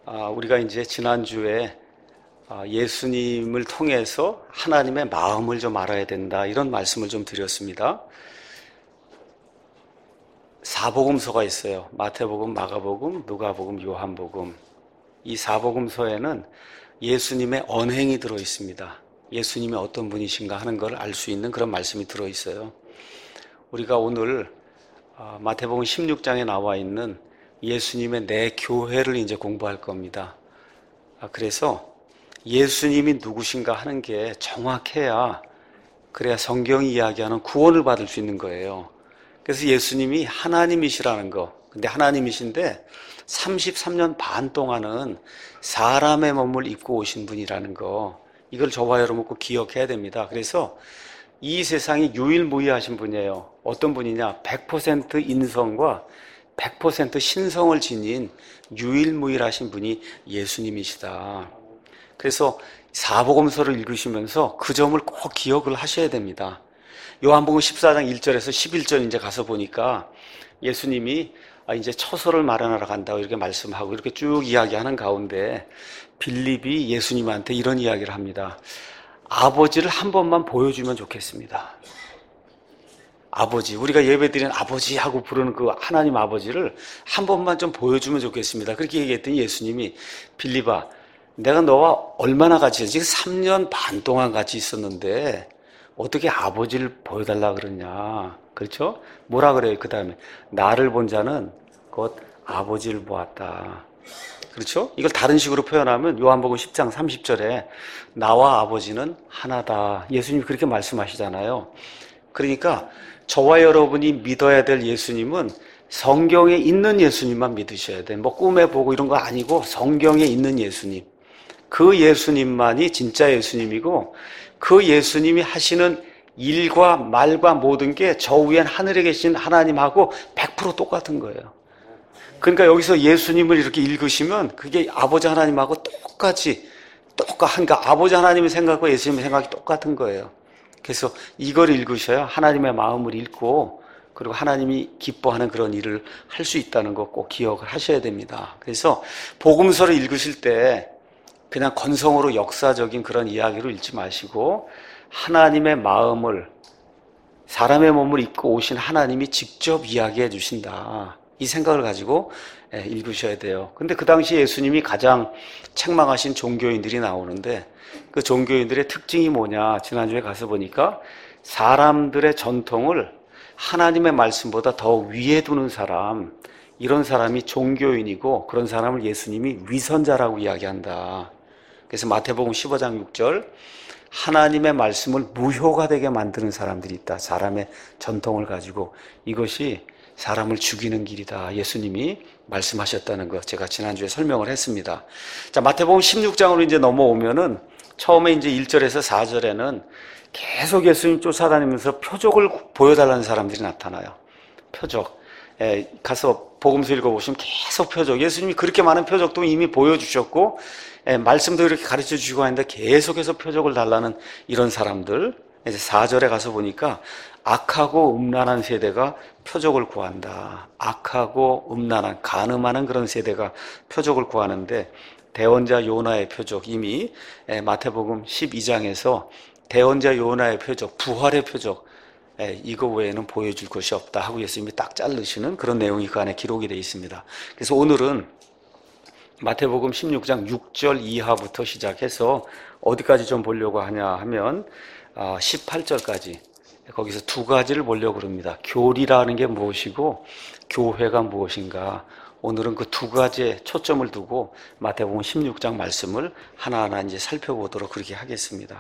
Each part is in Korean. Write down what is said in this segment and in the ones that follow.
우리가 이제 지난주에 예수님을 통해서 하나님의 마음을 좀 알아야 된다, 이런 말씀을 좀 드렸습니다. 사복음서가 있어요. 마태복음, 마가복음, 누가복음, 요한복음. 이 사복음서에는 예수님의 언행이 들어 있습니다. 예수님이 어떤 분이신가 하는 걸 알 수 있는 그런 말씀이 들어 있어요. 우리가 오늘 마태복음 16장에 나와 있는 예수님의 내 교회를 이제 공부할 겁니다. 그래서 예수님이 누구신가 하는 게 정확해야, 그래야 성경이 이야기하는 구원을 받을 수 있는 거예요. 그래서 예수님이 하나님이시라는 거, 근데 하나님이신데 33년 반 동안은 사람의 몸을 입고 오신 분이라는 거, 이걸 저와 여러분 꼭 기억해야 됩니다. 그래서 이 세상에 유일무이하신 분이에요. 어떤 분이냐? 100% 인성과 100% 신성을 지닌 유일무이하신 분이 예수님이시다. 그래서 사복음서를 읽으시면서 그 점을 꼭 기억을 하셔야 됩니다. 요한복음 14장 1절에서 11절 이제 가서 보니까 예수님이 이제 처소를 마련하러 간다고 이렇게 말씀하고 이렇게 쭉 이야기하는 가운데 빌립이 예수님한테 이런 이야기를 합니다. 아버지를 한 번만 보여주면 좋겠습니다. 아버지, 우리가 예배드리는 아버지 하고 부르는 그 하나님 아버지를 한 번만 좀 보여주면 좋겠습니다. 그렇게 얘기했더니 예수님이, 빌립아, 내가 너와 얼마나 같이 있었지? 지금 3년 반 동안 같이 있었는데 어떻게 아버지를 보여달라 그러냐. 그렇죠? 뭐라 그래요? 그 다음에 나를 본 자는 곧 아버지를 보았다. 그렇죠? 이걸 다른 식으로 표현하면 요한복음 10장 30절에 나와 아버지는 하나다. 예수님이 그렇게 말씀하시잖아요. 그러니까 저와 여러분이 믿어야 될 예수님은 성경에 있는 예수님만 믿으셔야 돼. 뭐 꿈에 보고 이런 거 아니고 성경에 있는 예수님. 그 예수님만이 진짜 예수님이고, 그 예수님이 하시는 일과 말과 모든 게 저 위엔 하늘에 계신 하나님하고 100% 똑같은 거예요. 그러니까 여기서 예수님을 이렇게 읽으시면 그게 아버지 하나님하고 그러니까 아버지 하나님의 생각과 예수님의 생각이 똑같은 거예요. 그래서 이걸 읽으셔야 하나님의 마음을 읽고, 그리고 하나님이 기뻐하는 그런 일을 할 수 있다는 거 꼭 기억을 하셔야 됩니다. 그래서 복음서를 읽으실 때 그냥 건성으로 역사적인 그런 이야기로 읽지 마시고, 하나님의 마음을, 사람의 몸을 입고 오신 하나님이 직접 이야기해 주신다, 이 생각을 가지고 읽으셔야 돼요. 근데 그 당시 예수님이 가장 책망하신 종교인들이 나오는데, 그 종교인들의 특징이 뭐냐, 지난주에 가서 보니까 사람들의 전통을 하나님의 말씀보다 더 위에 두는 사람, 이런 사람이 종교인이고, 그런 사람을 예수님이 위선자라고 이야기한다. 그래서 마태복음 15장 6절, 하나님의 말씀을 무효가 되게 만드는 사람들이 있다. 사람의 전통을 가지고. 이것이 사람을 죽이는 길이다. 예수님이 말씀하셨다는 것, 제가 지난주에 설명을 했습니다. 자, 마태복음 16장으로 이제 넘어오면은 처음에 이제 1절에서 4절에는 계속 예수님 쫓아다니면서 표적을 보여달라는 사람들이 나타나요. 표적. 가서 복음서 읽어보시면 계속 표적. 예수님이 그렇게 많은 표적도 이미 보여주셨고, 말씀도 이렇게 가르쳐 주시고 하는데 계속해서 표적을 달라는 이런 사람들. 이제 4절에 가서 보니까 악하고 음란한 세대가 표적을 구한다. 악하고 음란한, 간음하는 그런 세대가 표적을 구하는데, 대언자 요나의 표적, 이미 마태복음 12장에서 대언자 요나의 표적, 부활의 표적, 이거 외에는 보여줄 것이 없다 하고 예수님이 딱 자르시는 그런 내용이 그 안에 기록이 되어 있습니다. 그래서 오늘은 마태복음 16장 6절 이하부터 시작해서 어디까지 좀 보려고 하냐 하면 18절까지, 거기서 두 가지를 보려고 합니다. 교리라는 게 무엇이고 교회가 무엇인가. 오늘은 그 두 가지에 초점을 두고 마태복음 16장 말씀을 하나하나 이제 살펴보도록 그렇게 하겠습니다.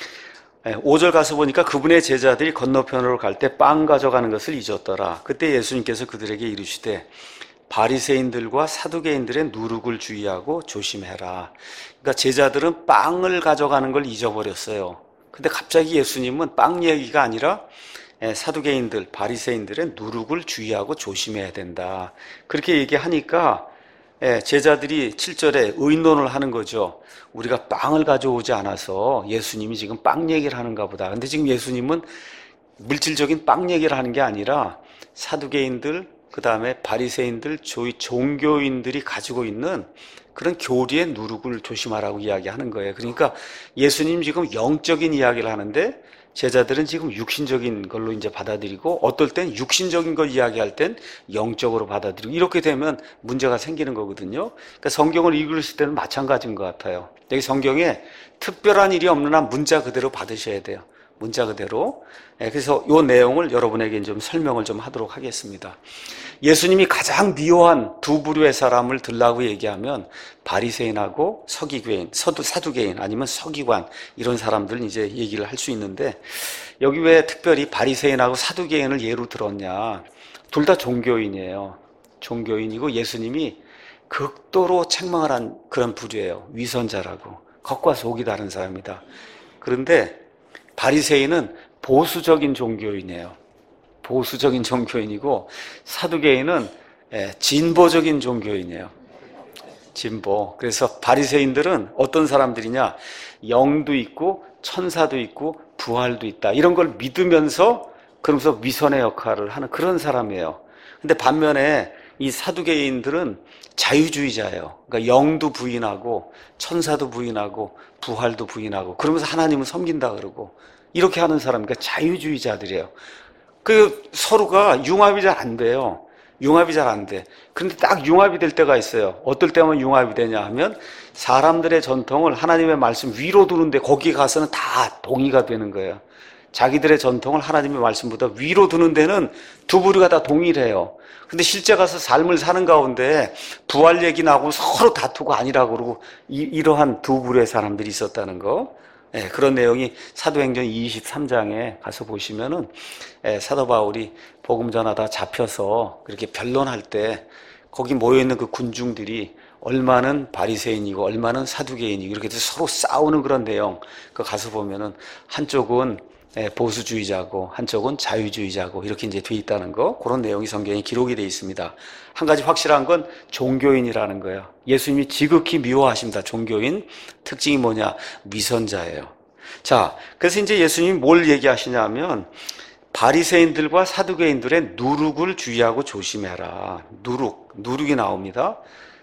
5절 가서 보니까 그분의 제자들이 건너편으로 갈 때 빵 가져가는 것을 잊었더라. 그때 예수님께서 그들에게 이르시되 바리새인들과 사두개인들의 누룩을 주의하고 조심해라. 그러니까 제자들은 빵을 가져가는 걸 잊어버렸어요. 근데 갑자기 예수님은 빵 얘기가 아니라 사두개인들, 바리새인들의 누룩을 주의하고 조심해야 된다, 그렇게 얘기하니까 제자들이 7절에 의논을 하는 거죠. 우리가 빵을 가져오지 않아서 예수님이 지금 빵 얘기를 하는가 보다. 근데 지금 예수님은 물질적인 빵 얘기를 하는 게 아니라 사두개인들, 그 다음에 바리새인들, 종교인들이 가지고 있는 그런 교리의 누룩을 조심하라고 이야기하는 거예요. 그러니까 예수님 지금 영적인 이야기를 하는데 제자들은 지금 육신적인 걸로 이제 받아들이고 어떨 땐 육신적인 걸 이야기할 땐 영적으로 받아들이고 이렇게 되면 문제가 생기는 거거든요. 그러니까 성경을 읽으실 때는 마찬가지인 것 같아요. 여기 성경에 특별한 일이 없는 한 문자 그대로 받으셔야 돼요. 문자 그대로. 그래서 이 내용을 여러분에게 좀 설명을 좀 하도록 하겠습니다. 예수님이 가장 미워한 두 부류의 사람을 들라고 얘기하면 바리새인하고 서기괴인, 사두개인 아니면 서기관 이런 사람들 이제 얘기를 할 수 있는데 여기 왜 특별히 바리새인하고 사두개인을 예로 들었냐? 둘 다 종교인이에요. 종교인이고 예수님이 극도로 책망을 한 그런 부류예요. 위선자라고. 겉과 속이 다른 사람이다. 그런데 바리새인은 보수적인 종교인이에요. 보수적인 종교인이고 사두개인은 진보적인 종교인이에요. 진보. 그래서 바리새인들은 어떤 사람들이냐? 영도 있고 천사도 있고 부활도 있다. 이런 걸 믿으면서 그러면서 위선의 역할을 하는 그런 사람이에요. 근데 반면에 이 사두개인들은 자유주의자예요. 그러니까 영도 부인하고 천사도 부인하고 부활도 부인하고 그러면서 하나님을 섬긴다 그러고 이렇게 하는 사람, 그러니까 자유주의자들이에요. 그 서로가 융합이 잘 안 돼요. 융합이 잘 안 돼. 그런데 딱 융합이 될 때가 있어요. 어떨 때만 융합이 되냐 하면 사람들의 전통을 하나님의 말씀 위로 두는데 거기 가서는 다 동의가 되는 거예요. 자기들의 전통을 하나님의 말씀보다 위로 두는 데는 두 부류가 다 동일해요. 근데 실제 가서 삶을 사는 가운데 부활 얘기 나고 서로 다투고 아니라고 그러고 이러한 두 부류의 사람들이 있었다는 거. 그런 내용이 사도행전 23장에 가서 보시면은 사도 바울이 복음 전하다 잡혀서 그렇게 변론할 때 거기 모여있는 그 군중들이 얼마는 바리새인이고 얼마는 사두개인이고 이렇게 해서 서로 싸우는 그런 내용 그 가서 보면은 한쪽은 보수주의자고 한쪽은 자유주의자고 이렇게 이제 돼 있다는 거 그런 내용이 성경에 기록이 돼 있습니다. 한 가지 확실한 건 종교인이라는 거예요. 예수님이 지극히 미워하십니다. 종교인 특징이 뭐냐? 위선자예요. 자, 그래서 이제 예수님이 뭘 얘기하시냐면 바리새인들과 사두개인들의 누룩을 주의하고 조심해라. 누룩이 나옵니다.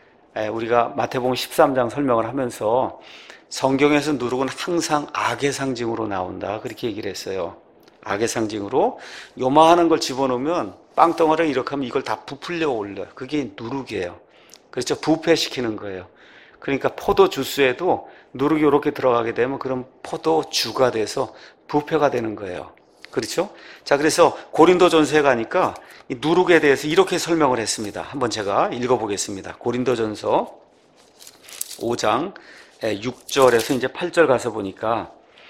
우리가 마태복음 13장 설명을 하면서 성경에서 누룩은 항상 악의 상징으로 나온다. 그렇게 얘기를 했어요. 악의 상징으로 요만한 걸 집어넣으면 빵덩어리를 이렇게 하면 이걸 다 부풀려 올려요. 그게 누룩이에요. 그렇죠? 부패시키는 거예요. 그러니까 포도 주스에도 누룩이 이렇게 들어가게 되면 그럼 포도주가 돼서 부패가 되는 거예요. 그렇죠? 자, 그래서 고린도전서에 가니까 이 누룩에 대해서 이렇게 설명을 했습니다. 한번 제가 읽어보겠습니다. 고린도전서 5장 6절에서 이제 8절 가서 보니까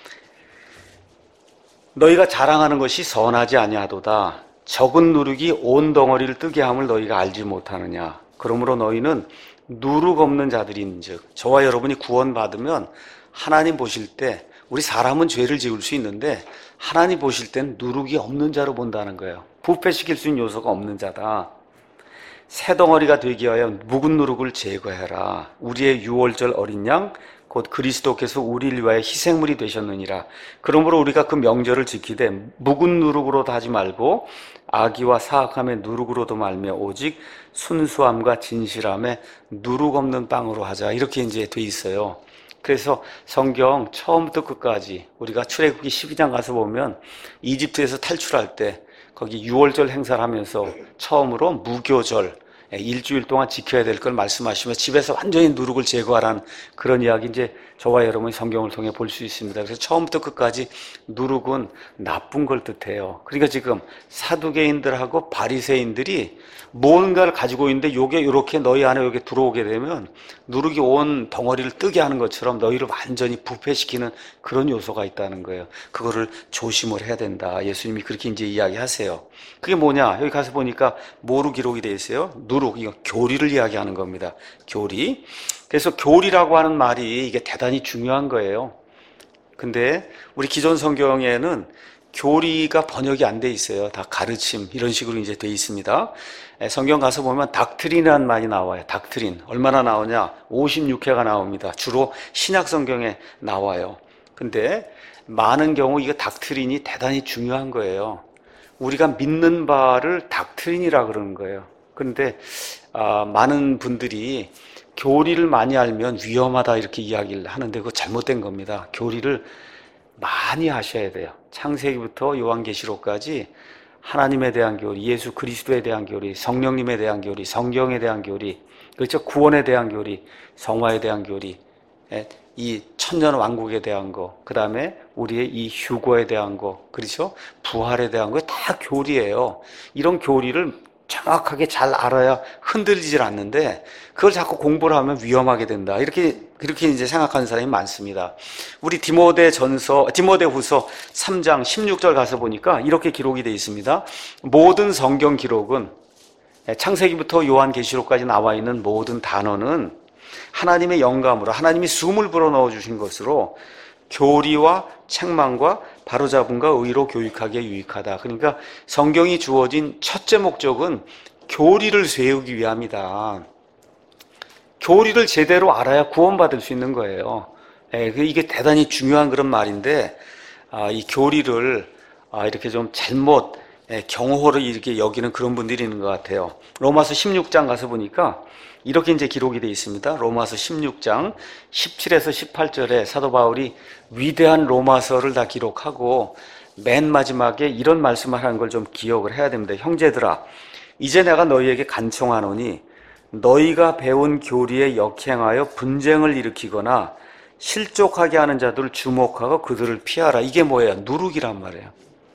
너희가 자랑하는 것이 선하지 아니하도다. 적은 누룩이 온 덩어리를 뜨게 함을 너희가 알지 못하느냐. 그러므로 너희는 누룩 없는 자들인즉 저와 여러분이 구원받으면 하나님 보실 때 우리 사람은 죄를 지을 수 있는데 하나님 보실 땐 누룩이 없는 자로 본다는 거예요. 부패시킬 수 있는 요소가 없는 자다. 새 덩어리가 되기 위하여 묵은 누룩을 제거해라. 우리의 유월절 어린 양 곧 그리스도께서 우리를 위하여 희생물이 되셨느니라. 그러므로 우리가 그 명절을 지키되 묵은 누룩으로도 하지 말고 악의와 사악함의 누룩으로도 말며 오직 순수함과 진실함에 누룩 없는 빵으로 하자. 이렇게 이제 돼 있어요. 그래서 성경 처음부터 끝까지 우리가 출애굽기 12장 가서 보면 이집트에서 탈출할 때 거기 유월절 행사를 하면서 처음으로 무교절 일주일 동안 지켜야 될 걸 말씀하시며 집에서 완전히 누룩을 제거하라는 그런 이야기 이제 저와 여러분이 성경을 통해 볼 수 있습니다. 그래서 처음부터 끝까지 누룩은 나쁜 걸 뜻해요. 그러니까 지금 사두개인들하고 바리새인들이 뭔가를 가지고 있는데 요게 이렇게 너희 안에 여기 들어오게 되면 누룩이 온 덩어리를 뜨게 하는 것처럼 너희를 완전히 부패시키는 그런 요소가 있다는 거예요. 그거를 조심을 해야 된다. 예수님이 그렇게 이제 이야기하세요. 그게 뭐냐? 여기 가서 보니까 뭐로 기록이 되어 있어요? 누룩, 이거 교리를 이야기하는 겁니다. 교리. 그래서 교리라고 하는 말이 이게 대단히 중요한 거예요. 근데 우리 기존 성경에는 교리가 번역이 안 돼 있어요. 다 가르침 이런 식으로 이제 돼 있습니다. 성경 가서 보면 닥트린이라는 말이 나와요. 닥트린 얼마나 나오냐? 56회가 나옵니다. 주로 신약 성경에 나와요. 근데 많은 경우 이거 닥트린이 대단히 중요한 거예요. 우리가 믿는 바를 닥트린이라 그러는 거예요. 그런데 많은 분들이 교리를 많이 알면 위험하다 이렇게 이야기를 하는데 그거 잘못된 겁니다. 교리를 많이 하셔야 돼요. 창세기부터 요한계시록까지 하나님에 대한 교리, 예수 그리스도에 대한 교리, 성령님에 대한 교리, 성경에 대한 교리, 그렇죠? 구원에 대한 교리, 성화에 대한 교리, 이 천년 왕국에 대한 거, 그 다음에 우리의 이 휴거에 대한 거, 그렇죠? 부활에 대한 거 다 교리예요. 이런 교리를 정확하게 잘 알아야 흔들리질 않는데 그걸 자꾸 공부를 하면 위험하게 된다. 그렇게 이제 생각하는 사람이 많습니다. 우리 디모데후서 3장 16절 가서 보니까 이렇게 기록이 되어 있습니다. 모든 성경 기록은 창세기부터 요한계시록까지 나와 있는 모든 단어는 하나님의 영감으로 하나님이 숨을 불어넣어 주신 것으로 교리와 책망과 바로잡음과 의로 교육하기에 유익하다. 그러니까 성경이 주어진 첫째 목적은 교리를 세우기 위함이다. 교리를 제대로 알아야 구원받을 수 있는 거예요. 이게 대단히 중요한 그런 말인데 이 교리를 이렇게 좀 잘못 경호를 이렇게 여기는 그런 분들이 있는 것 같아요. 로마서 16장 가서 보니까 이렇게 이제 기록이 되어 있습니다. 로마서 16장 17에서 18절에 사도 바울이 위대한 로마서를 다 기록하고 맨 마지막에 이런 말씀을 하는 걸 좀 기억을 해야 됩니다. 형제들아, 이제 내가 너희에게 간청하노니 너희가 배운 교리에 역행하여 분쟁을 일으키거나 실족하게 하는 자들을 주목하고 그들을 피하라. 이게 뭐예요? 누룩이란 말이에요.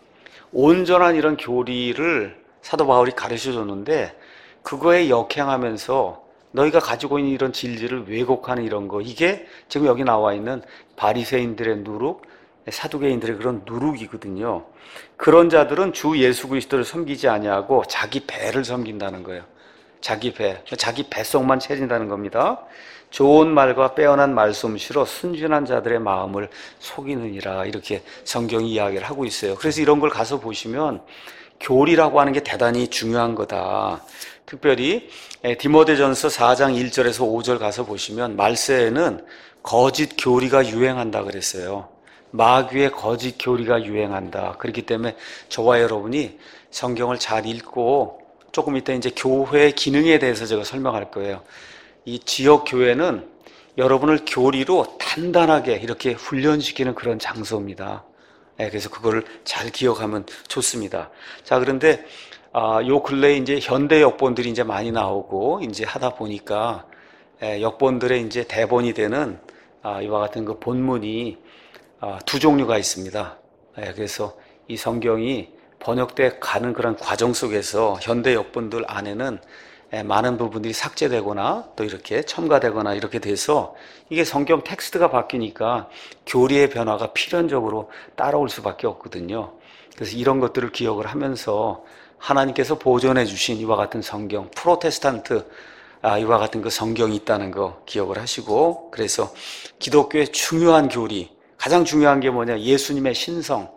온전한 이런 교리를 사도 바울이 가르쳐 줬는데 그거에 역행하면서 너희가 가지고 있는 이런 진리를 왜곡하는 이런 거, 이게 지금 여기 나와 있는 바리새인들의 누룩, 사두개인들의 그런 누룩이거든요. 그런 자들은 주 예수 그리스도를 섬기지 아니하고 자기 배를 섬긴다는 거예요. 자기 뱃속만 채진다는 겁니다. 좋은 말과 빼어난 말솜씨로 순진한 자들의 마음을 속이느니라, 이렇게 성경이 이야기를 하고 있어요. 그래서 이런 걸 가서 보시면 교리라고 하는 게 대단히 중요한 거다. 특별히 디모데전서 4장 1절에서 5절 가서 보시면 말세에는 거짓 교리가 유행한다 그랬어요. 마귀의 거짓 교리가 유행한다. 그렇기 때문에 저와 여러분이 성경을 잘 읽고 조금 이따 이제 교회의 기능에 대해서 제가 설명할 거예요. 이 지역 교회는 여러분을 교리로 단단하게 이렇게 훈련시키는 그런 장소입니다. 그래서 그거를 잘 기억하면 좋습니다. 자, 그런데 요 근래에 이제 현대 역본들이 이제 많이 나오고 이제 하다 보니까 역본들의 이제 대본이 되는 이와 같은 그 본문이 두 종류가 있습니다. 그래서 이 성경이 번역돼 가는 그런 과정 속에서 현대 역본들 안에는 많은 부분들이 삭제되거나 또 이렇게 첨가되거나 이렇게 돼서 이게 성경 텍스트가 바뀌니까 교리의 변화가 필연적으로 따라올 수밖에 없거든요. 그래서 이런 것들을 기억을 하면서 하나님께서 보존해 주신 이와 같은 성경, 프로테스탄트 이와 같은 그 성경이 있다는 거 기억을 하시고, 그래서 기독교의 중요한 교리, 가장 중요한 게 뭐냐? 예수님의 신성,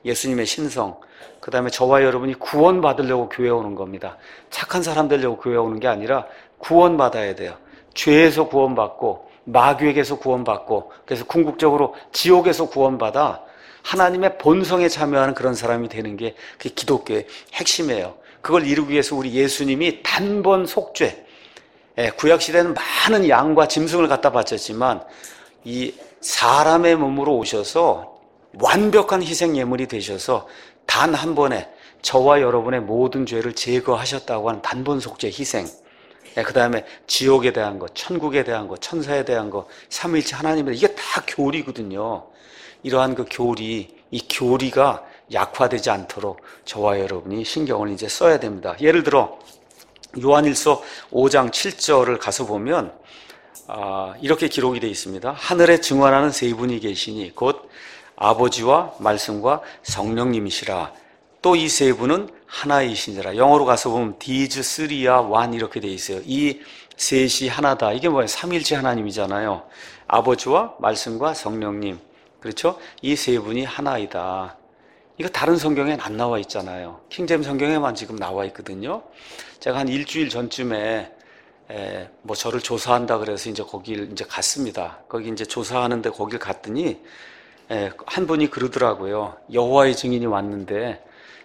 그 다음에 저와 여러분이 구원받으려고 교회 오는 겁니다. 착한 사람 되려고 교회 오는 게 아니라 구원받아야 돼요. 죄에서 구원받고 마귀에게서 구원받고, 그래서 궁극적으로 지옥에서 구원받아 하나님의 본성에 참여하는 그런 사람이 되는 게 그게 기독교의 핵심이에요. 그걸 이루기 위해서 우리 예수님이 단번 속죄, 구약시대는 많은 양과 짐승을 갖다 바쳤지만 이 사람의 몸으로 오셔서 완벽한 희생 예물이 되셔서 단 한 번에 저와 여러분의 모든 죄를 제거하셨다고 하는 단번 속죄 희생, 그 다음에 지옥에 대한 것, 천국에 대한 것, 천사에 대한 것, 삼위일체 하나님에 대한, 이게 다 교리거든요. 이러한 그 교리, 이 교리가 약화되지 않도록 저와 여러분이 신경을 이제 써야 됩니다. 예를 들어 요한일서 5장 7절을 가서 보면 이렇게 기록이 되어 있습니다. 하늘에 증언하는 세 분이 계시니 곧 아버지와 말씀과 성령님이시라. 또 이 세 분은 하나이시니라. 영어로 가서 보면 These three are one 이렇게 되어 있어요. 이 셋이 하나다. 이게 뭐예요? 삼위일체 하나님이잖아요. 아버지와 말씀과 성령님, 그렇죠? 이 세 분이 하나이다. 이거 다른 성경에는 안 나와 있잖아요. 킹제임 성경에만 지금 나와 있거든요. 제가 한 일주일 전쯤에 뭐 저를 조사한다 그래서 이제 거길 이제 갔습니다. 거기 이제 조사하는데 거길 갔더니 한 분이 그러더라고요. 여호와의 증인이 왔는데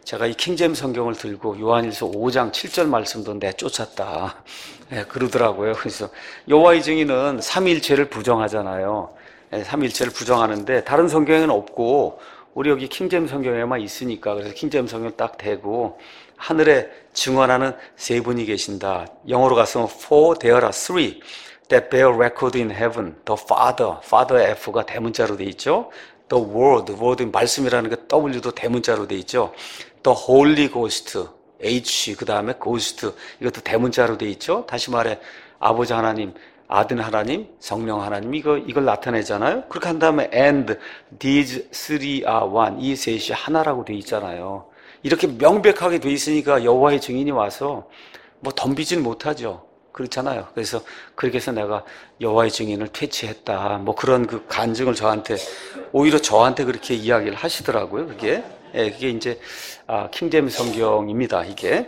제가 이 킹제임스 성경을 들고 요한일서 5장 7절 말씀도 내쫓았다. 예, 그러더라고요. 그래서 여호와의 증인은 삼위일체를 부정하잖아요. 예, 삼위일체를 부정하는데 다른 성경에는 없고 우리 여기 킹제임스 성경에만 있으니까 그래서 킹제임스 성경을 딱 대고 하늘에 증언하는 세 분이 계신다. 영어로 가서 For there are three that bear record in heaven. The Father, Father F가 대문자로 돼 있죠. The Word, Word 말씀이라는 게 W도 대문자로 돼 있죠. The Holy Ghost, H 그 다음에 Ghost 이것도 대문자로 돼 있죠. 다시 말해 아버지 하나님, 아들 하나님, 성령 하나님 이걸 나타내잖아요. 그렇게 한 다음에 and these three are one 이 셋이 하나라고 돼 있잖아요. 이렇게 명백하게 돼 있으니까 여호와의 증인이 와서 뭐 덤비진 못하죠. 그렇잖아요. 그래서 그렇게 해서 내가 여호와의 증인을 퇴치했다. 뭐 그런 그 간증을 오히려 저한테 그렇게 이야기를 하시더라고요. 그게 이제 킹제임스 성경입니다. 이게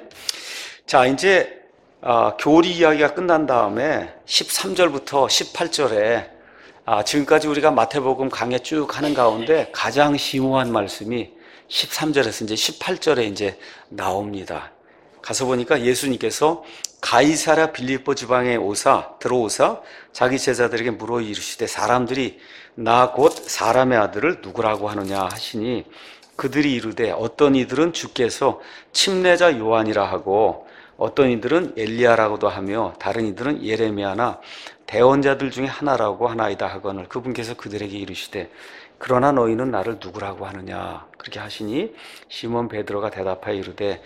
자 이제 교리 이야기가 끝난 다음에 13절부터 18절에 지금까지 우리가 마태복음 강해 쭉 하는 가운데 가장 심오한 말씀이 13절에서 이제 18절에 이제 나옵니다. 가서 보니까 예수님께서 가이사랴 빌립보 지방에 들어오사 자기 제자들에게 물어 이르시되 사람들이 나 곧 사람의 아들을 누구라고 하느냐 하시니 그들이 이르되 어떤 이들은 주께서 침례자 요한이라 하고 어떤 이들은 엘리야라고도 하며 다른 이들은 예레미야나 대언자들 중에 하나라고 하나이다 하거늘 그분께서 그들에게 이르시되 그러나 너희는 나를 누구라고 하느냐 그렇게 하시니 시몬 베드로가 대답하여 이르되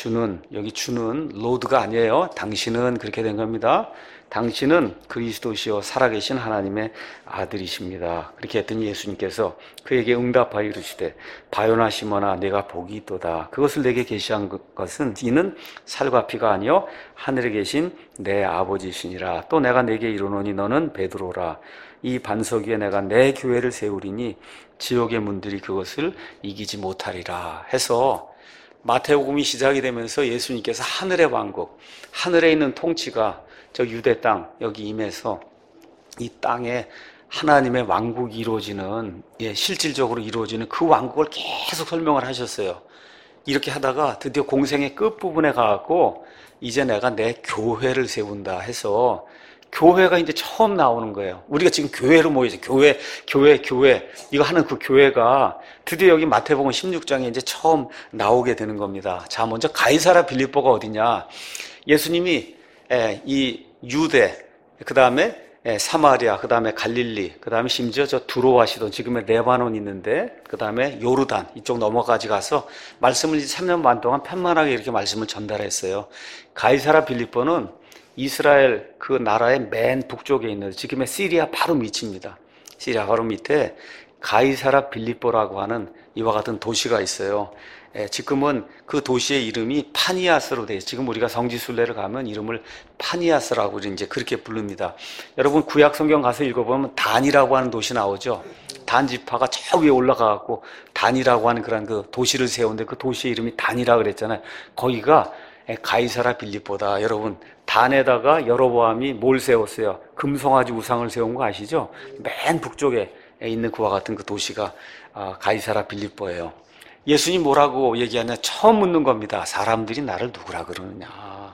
여기 주는 로드가 아니에요. 당신은 그렇게 된 겁니다. 당신은 그리스도시요 살아계신 하나님의 아들이십니다. 그렇게 했더니 예수님께서 그에게 응답하여 이르시되 바요나 시몬아 내가 복이 있도다. 그것을 내게 계시한 것은 이는 살과 피가 아니요 하늘에 계신 내 아버지시니라. 또 내가 내게 이르노니 너는 베드로라. 이 반석 위에 내가 내 교회를 세우리니 지옥의 문들이 그것을 이기지 못하리라 해서 마태복음이 시작이 되면서 예수님께서 하늘의 왕국, 하늘에 있는 통치가 저 유대 땅 여기 임해서 이 땅에 하나님의 왕국이 이루어지는 실질적으로 이루어지는 그 왕국을 계속 설명을 하셨어요. 이렇게 하다가 드디어 공생의 끝부분에 가갖고 이제 내가 내 교회를 세운다 해서 교회가 이제 처음 나오는 거예요. 우리가 지금 교회로 모이죠. 교회. 이거 하는 그 교회가 드디어 여기 마태복음 16장에 이제 처음 나오게 되는 겁니다. 자, 먼저 가이사랴 빌립보가 어디냐? 예수님이 이 유대, 그 다음에 사마리아, 그 다음에 갈릴리, 그 다음에 심지어 저 두로와시돈, 지금의 레바논 있는데, 그 다음에 요르단, 이쪽 넘어까지 가서 말씀을 3년 반 동안 편만하게 이렇게 말씀을 전달했어요. 가이사랴 빌립보는 이스라엘 그 나라의 맨 북쪽에 있는 지금의 시리아 바로 밑입니다. 시리아 바로 밑에 가이사랴 빌립보라고 하는 이와 같은 도시가 있어요. 지금은 그 도시의 이름이 파니아스로 돼 있어요. 지금 우리가 성지순례를 가면 이름을 파니아스라고 이제 그렇게 부릅니다. 여러분 구약 성경 가서 읽어보면 단이라고 하는 도시 나오죠. 단 지파가 저 위에 올라가갖고 단이라고 하는 그런 그 도시를 세우는데 그 도시의 이름이 단이라 그랬잖아요. 거기가 가이사랴 빌립보다. 여러분 단에다가 여로보암이 뭘 세웠어요? 금송아지 우상을 세운 거 아시죠? 맨 북쪽에 있는 그와 같은 그 도시가 가이사랴 빌립보예요. 예수님 뭐라고 얘기하냐? 처음 묻는 겁니다. 사람들이 나를 누구라 그러느냐?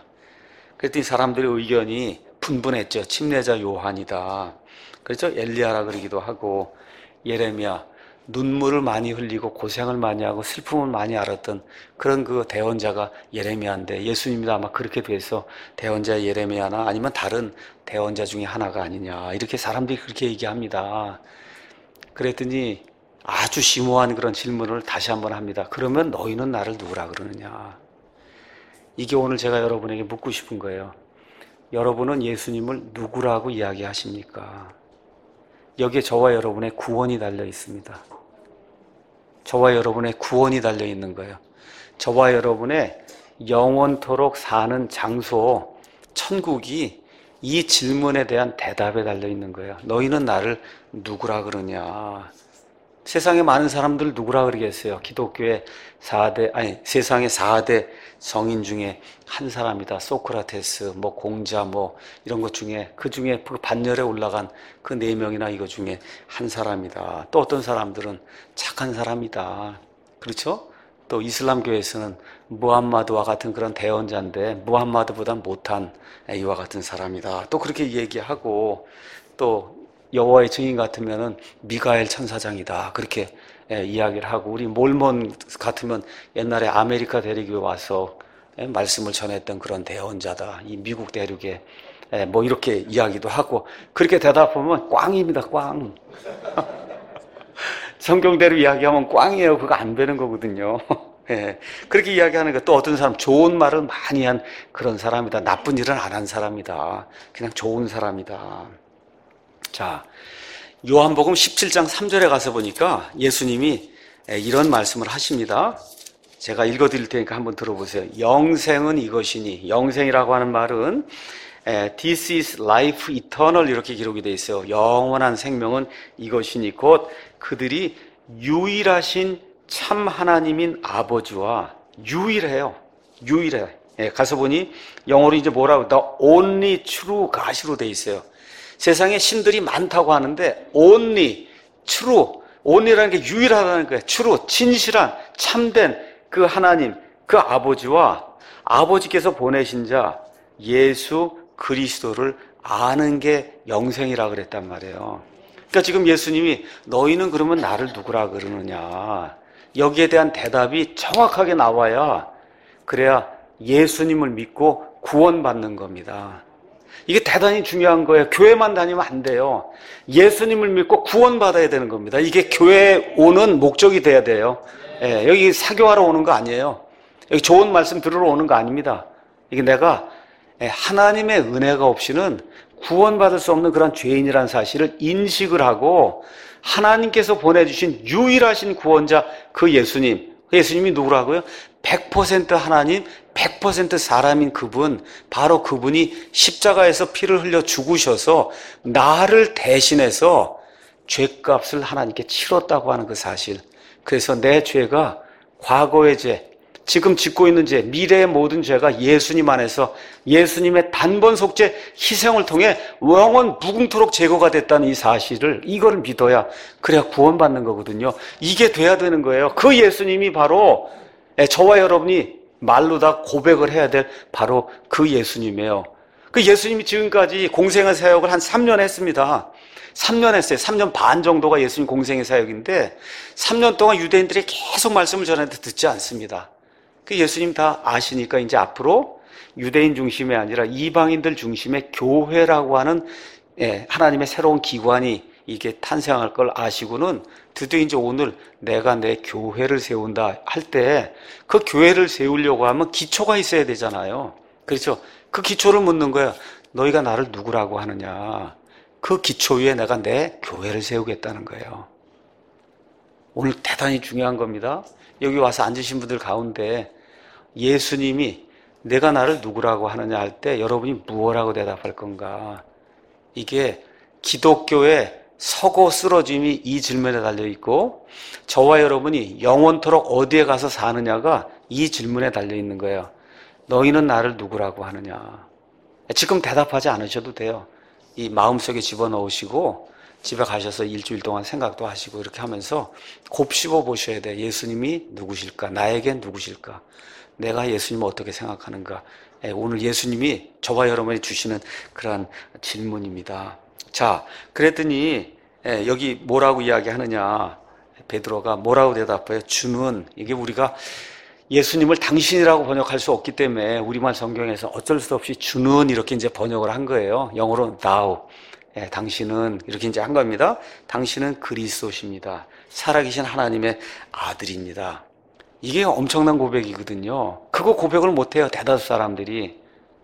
그랬더니 사람들의 의견이 분분했죠. 침례자 요한이다. 그렇죠? 엘리야라 그러기도 하고 예레미야, 눈물을 많이 흘리고 고생을 많이 하고 슬픔을 많이 알았던 그런 그 대언자가 예레미야인데 예수님도 아마 그렇게 돼서 대언자 예레미야나 아니면 다른 대언자 중에 하나가 아니냐 이렇게 사람들이 그렇게 얘기합니다. 그랬더니 아주 심오한 그런 질문을 다시 한번 합니다. 그러면 너희는 나를 누구라 그러느냐? 이게 오늘 제가 여러분에게 묻고 싶은 거예요. 여러분은 예수님을 누구라고 이야기하십니까? 여기에 저와 여러분의 구원이 달려 있습니다. 저와 여러분의 구원이 달려 있는 거예요. 저와 여러분의 영원토록 사는 장소, 천국이 이 질문에 대한 대답에 달려 있는 거예요. 너희는 나를 누구라 그러냐? 세상에 많은 사람들 누구라 그러겠어요? 기독교의 세상의 4대 성인 중에 한 사람이다. 소크라테스, 공자, 이런 것 중에, 그 중에 그 반열에 올라간 그 4명이나 이거 중에 한 사람이다. 또 어떤 사람들은 착한 사람이다. 그렇죠? 또 이슬람교에서는 무함마드와 같은 그런 대언자인데 무함마드보다 못한 이와 같은 사람이다. 또 그렇게 얘기하고 또 여호와의 증인 같으면은 미가엘 천사장이다. 그렇게 이야기를 하고 우리 몰몬 같으면 옛날에 아메리카 대륙에 와서 말씀을 전했던 그런 대언자다. 이 미국 대륙에 뭐 이렇게 이야기도 하고 그렇게 대답하면 꽝입니다. 꽝. 성경대로 이야기하면 꽝이에요. 그거 안 되는 거거든요. 예, 그렇게 이야기하는 거. 또 어떤 사람 좋은 말을 많이 한 그런 사람이다. 나쁜 일은 안 한 사람이다. 그냥 좋은 사람이다. 자, 요한복음 17장 3절에 가서 보니까 예수님이 이런 말씀을 하십니다. 제가 읽어드릴 테니까 한번 들어보세요. 영생은 이것이니, 영생이라고 하는 말은 This is life eternal 이렇게 기록이 되어 있어요. 영원한 생명은 이것이니 곧 그들이 유일하신 참 하나님인 아버지와 유일해요. 유일해. 가서 보니 영어로 이제 뭐라고 The only true God으로 되어 있어요. 세상에 신들이 많다고 하는데 only true, only라는 게 유일하다는 거예요. true, 진실한 참된 그 하나님, 그 아버지와 아버지께서 보내신 자 예수 그리스도를 아는 게 영생이라 그랬단 말이에요. 그러니까 지금 예수님이 너희는 그러면 나를 누구라 그러느냐, 여기에 대한 대답이 정확하게 나와야 그래야 예수님을 믿고 구원받는 겁니다. 이게 대단히 중요한 거예요. 교회만 다니면 안 돼요. 예수님을 믿고 구원받아야 되는 겁니다. 이게 교회에 오는 목적이 돼야 돼요. 여기 사교하러 오는 거 아니에요. 여기 좋은 말씀 들으러 오는 거 아닙니다. 이게 내가 하나님의 은혜가 없이는 구원받을 수 없는 그런 죄인이라는 사실을 인식을 하고 하나님께서 보내주신 유일하신 구원자 그 예수님이 누구라고요? 100% 하나님, 100% 사람인 그분, 바로 그분이 십자가에서 피를 흘려 죽으셔서 나를 대신해서 죄값을 하나님께 치렀다고 하는 그 사실. 그래서 내 죄가 과거의 죄, 지금 짓고 있는 죄, 미래의 모든 죄가 예수님 안에서 예수님의 단번 속죄 희생을 통해 영원 무궁토록 제거가 됐다는 이 사실을, 이거를 믿어야 그래야 구원받는 거거든요. 이게 돼야 되는 거예요. 그 예수님이 바로 저와 여러분이 말로 다 고백을 해야 될 바로 그 예수님이에요. 그 예수님이 지금까지 공생의 사역을 한 3년 했습니다. 3년 했어요. 3년 반 정도가 예수님 공생의 사역인데 3년 동안 유대인들이 계속 말씀을 전했는데 듣지 않습니다. 그 예수님 다 아시니까 이제 앞으로 유대인 중심이 아니라 이방인들 중심의 교회라고 하는 하나님의 새로운 기관이 이게 탄생할 걸 아시고는 드디어 이제 오늘 내가 내 교회를 세운다 할 때 그 교회를 세우려고 하면 기초가 있어야 되잖아요. 그렇죠? 그 기초를 묻는 거예요. 너희가 나를 누구라고 하느냐. 그 기초 위에 내가 내 교회를 세우겠다는 거예요. 오늘 대단히 중요한 겁니다. 여기 와서 앉으신 분들 가운데 예수님이 내가 나를 누구라고 하느냐 할 때 여러분이 무엇라고 대답할 건가? 이게 기독교의 서고 쓰러짐이 이 질문에 달려있고 저와 여러분이 영원토록 어디에 가서 사느냐가 이 질문에 달려있는 거예요. 너희는 나를 누구라고 하느냐? 지금 대답하지 않으셔도 돼요. 이 마음속에 집어넣으시고 집에 가셔서 일주일 동안 생각도 하시고 이렇게 하면서 곱씹어 보셔야 돼요. 예수님이 누구실까? 나에겐 누구실까? 내가 예수님을 어떻게 생각하는가? 오늘 예수님이 저와 여러분이 주시는 그런 질문입니다. 자, 그랬더니 여기 뭐라고 이야기하느냐? 베드로가 뭐라고 대답해요? 주는, 이게 우리가 예수님을 당신이라고 번역할 수 없기 때문에 우리말 성경에서 어쩔 수 없이 주는 이렇게 이제 번역을 한 거예요. 영어로 thou. 당신은 이렇게 이제 한 겁니다. 당신은 그리스도십니다. 살아계신 하나님의 아들입니다. 이게 엄청난 고백이거든요. 그거 고백을 못해요, 대다수 사람들이.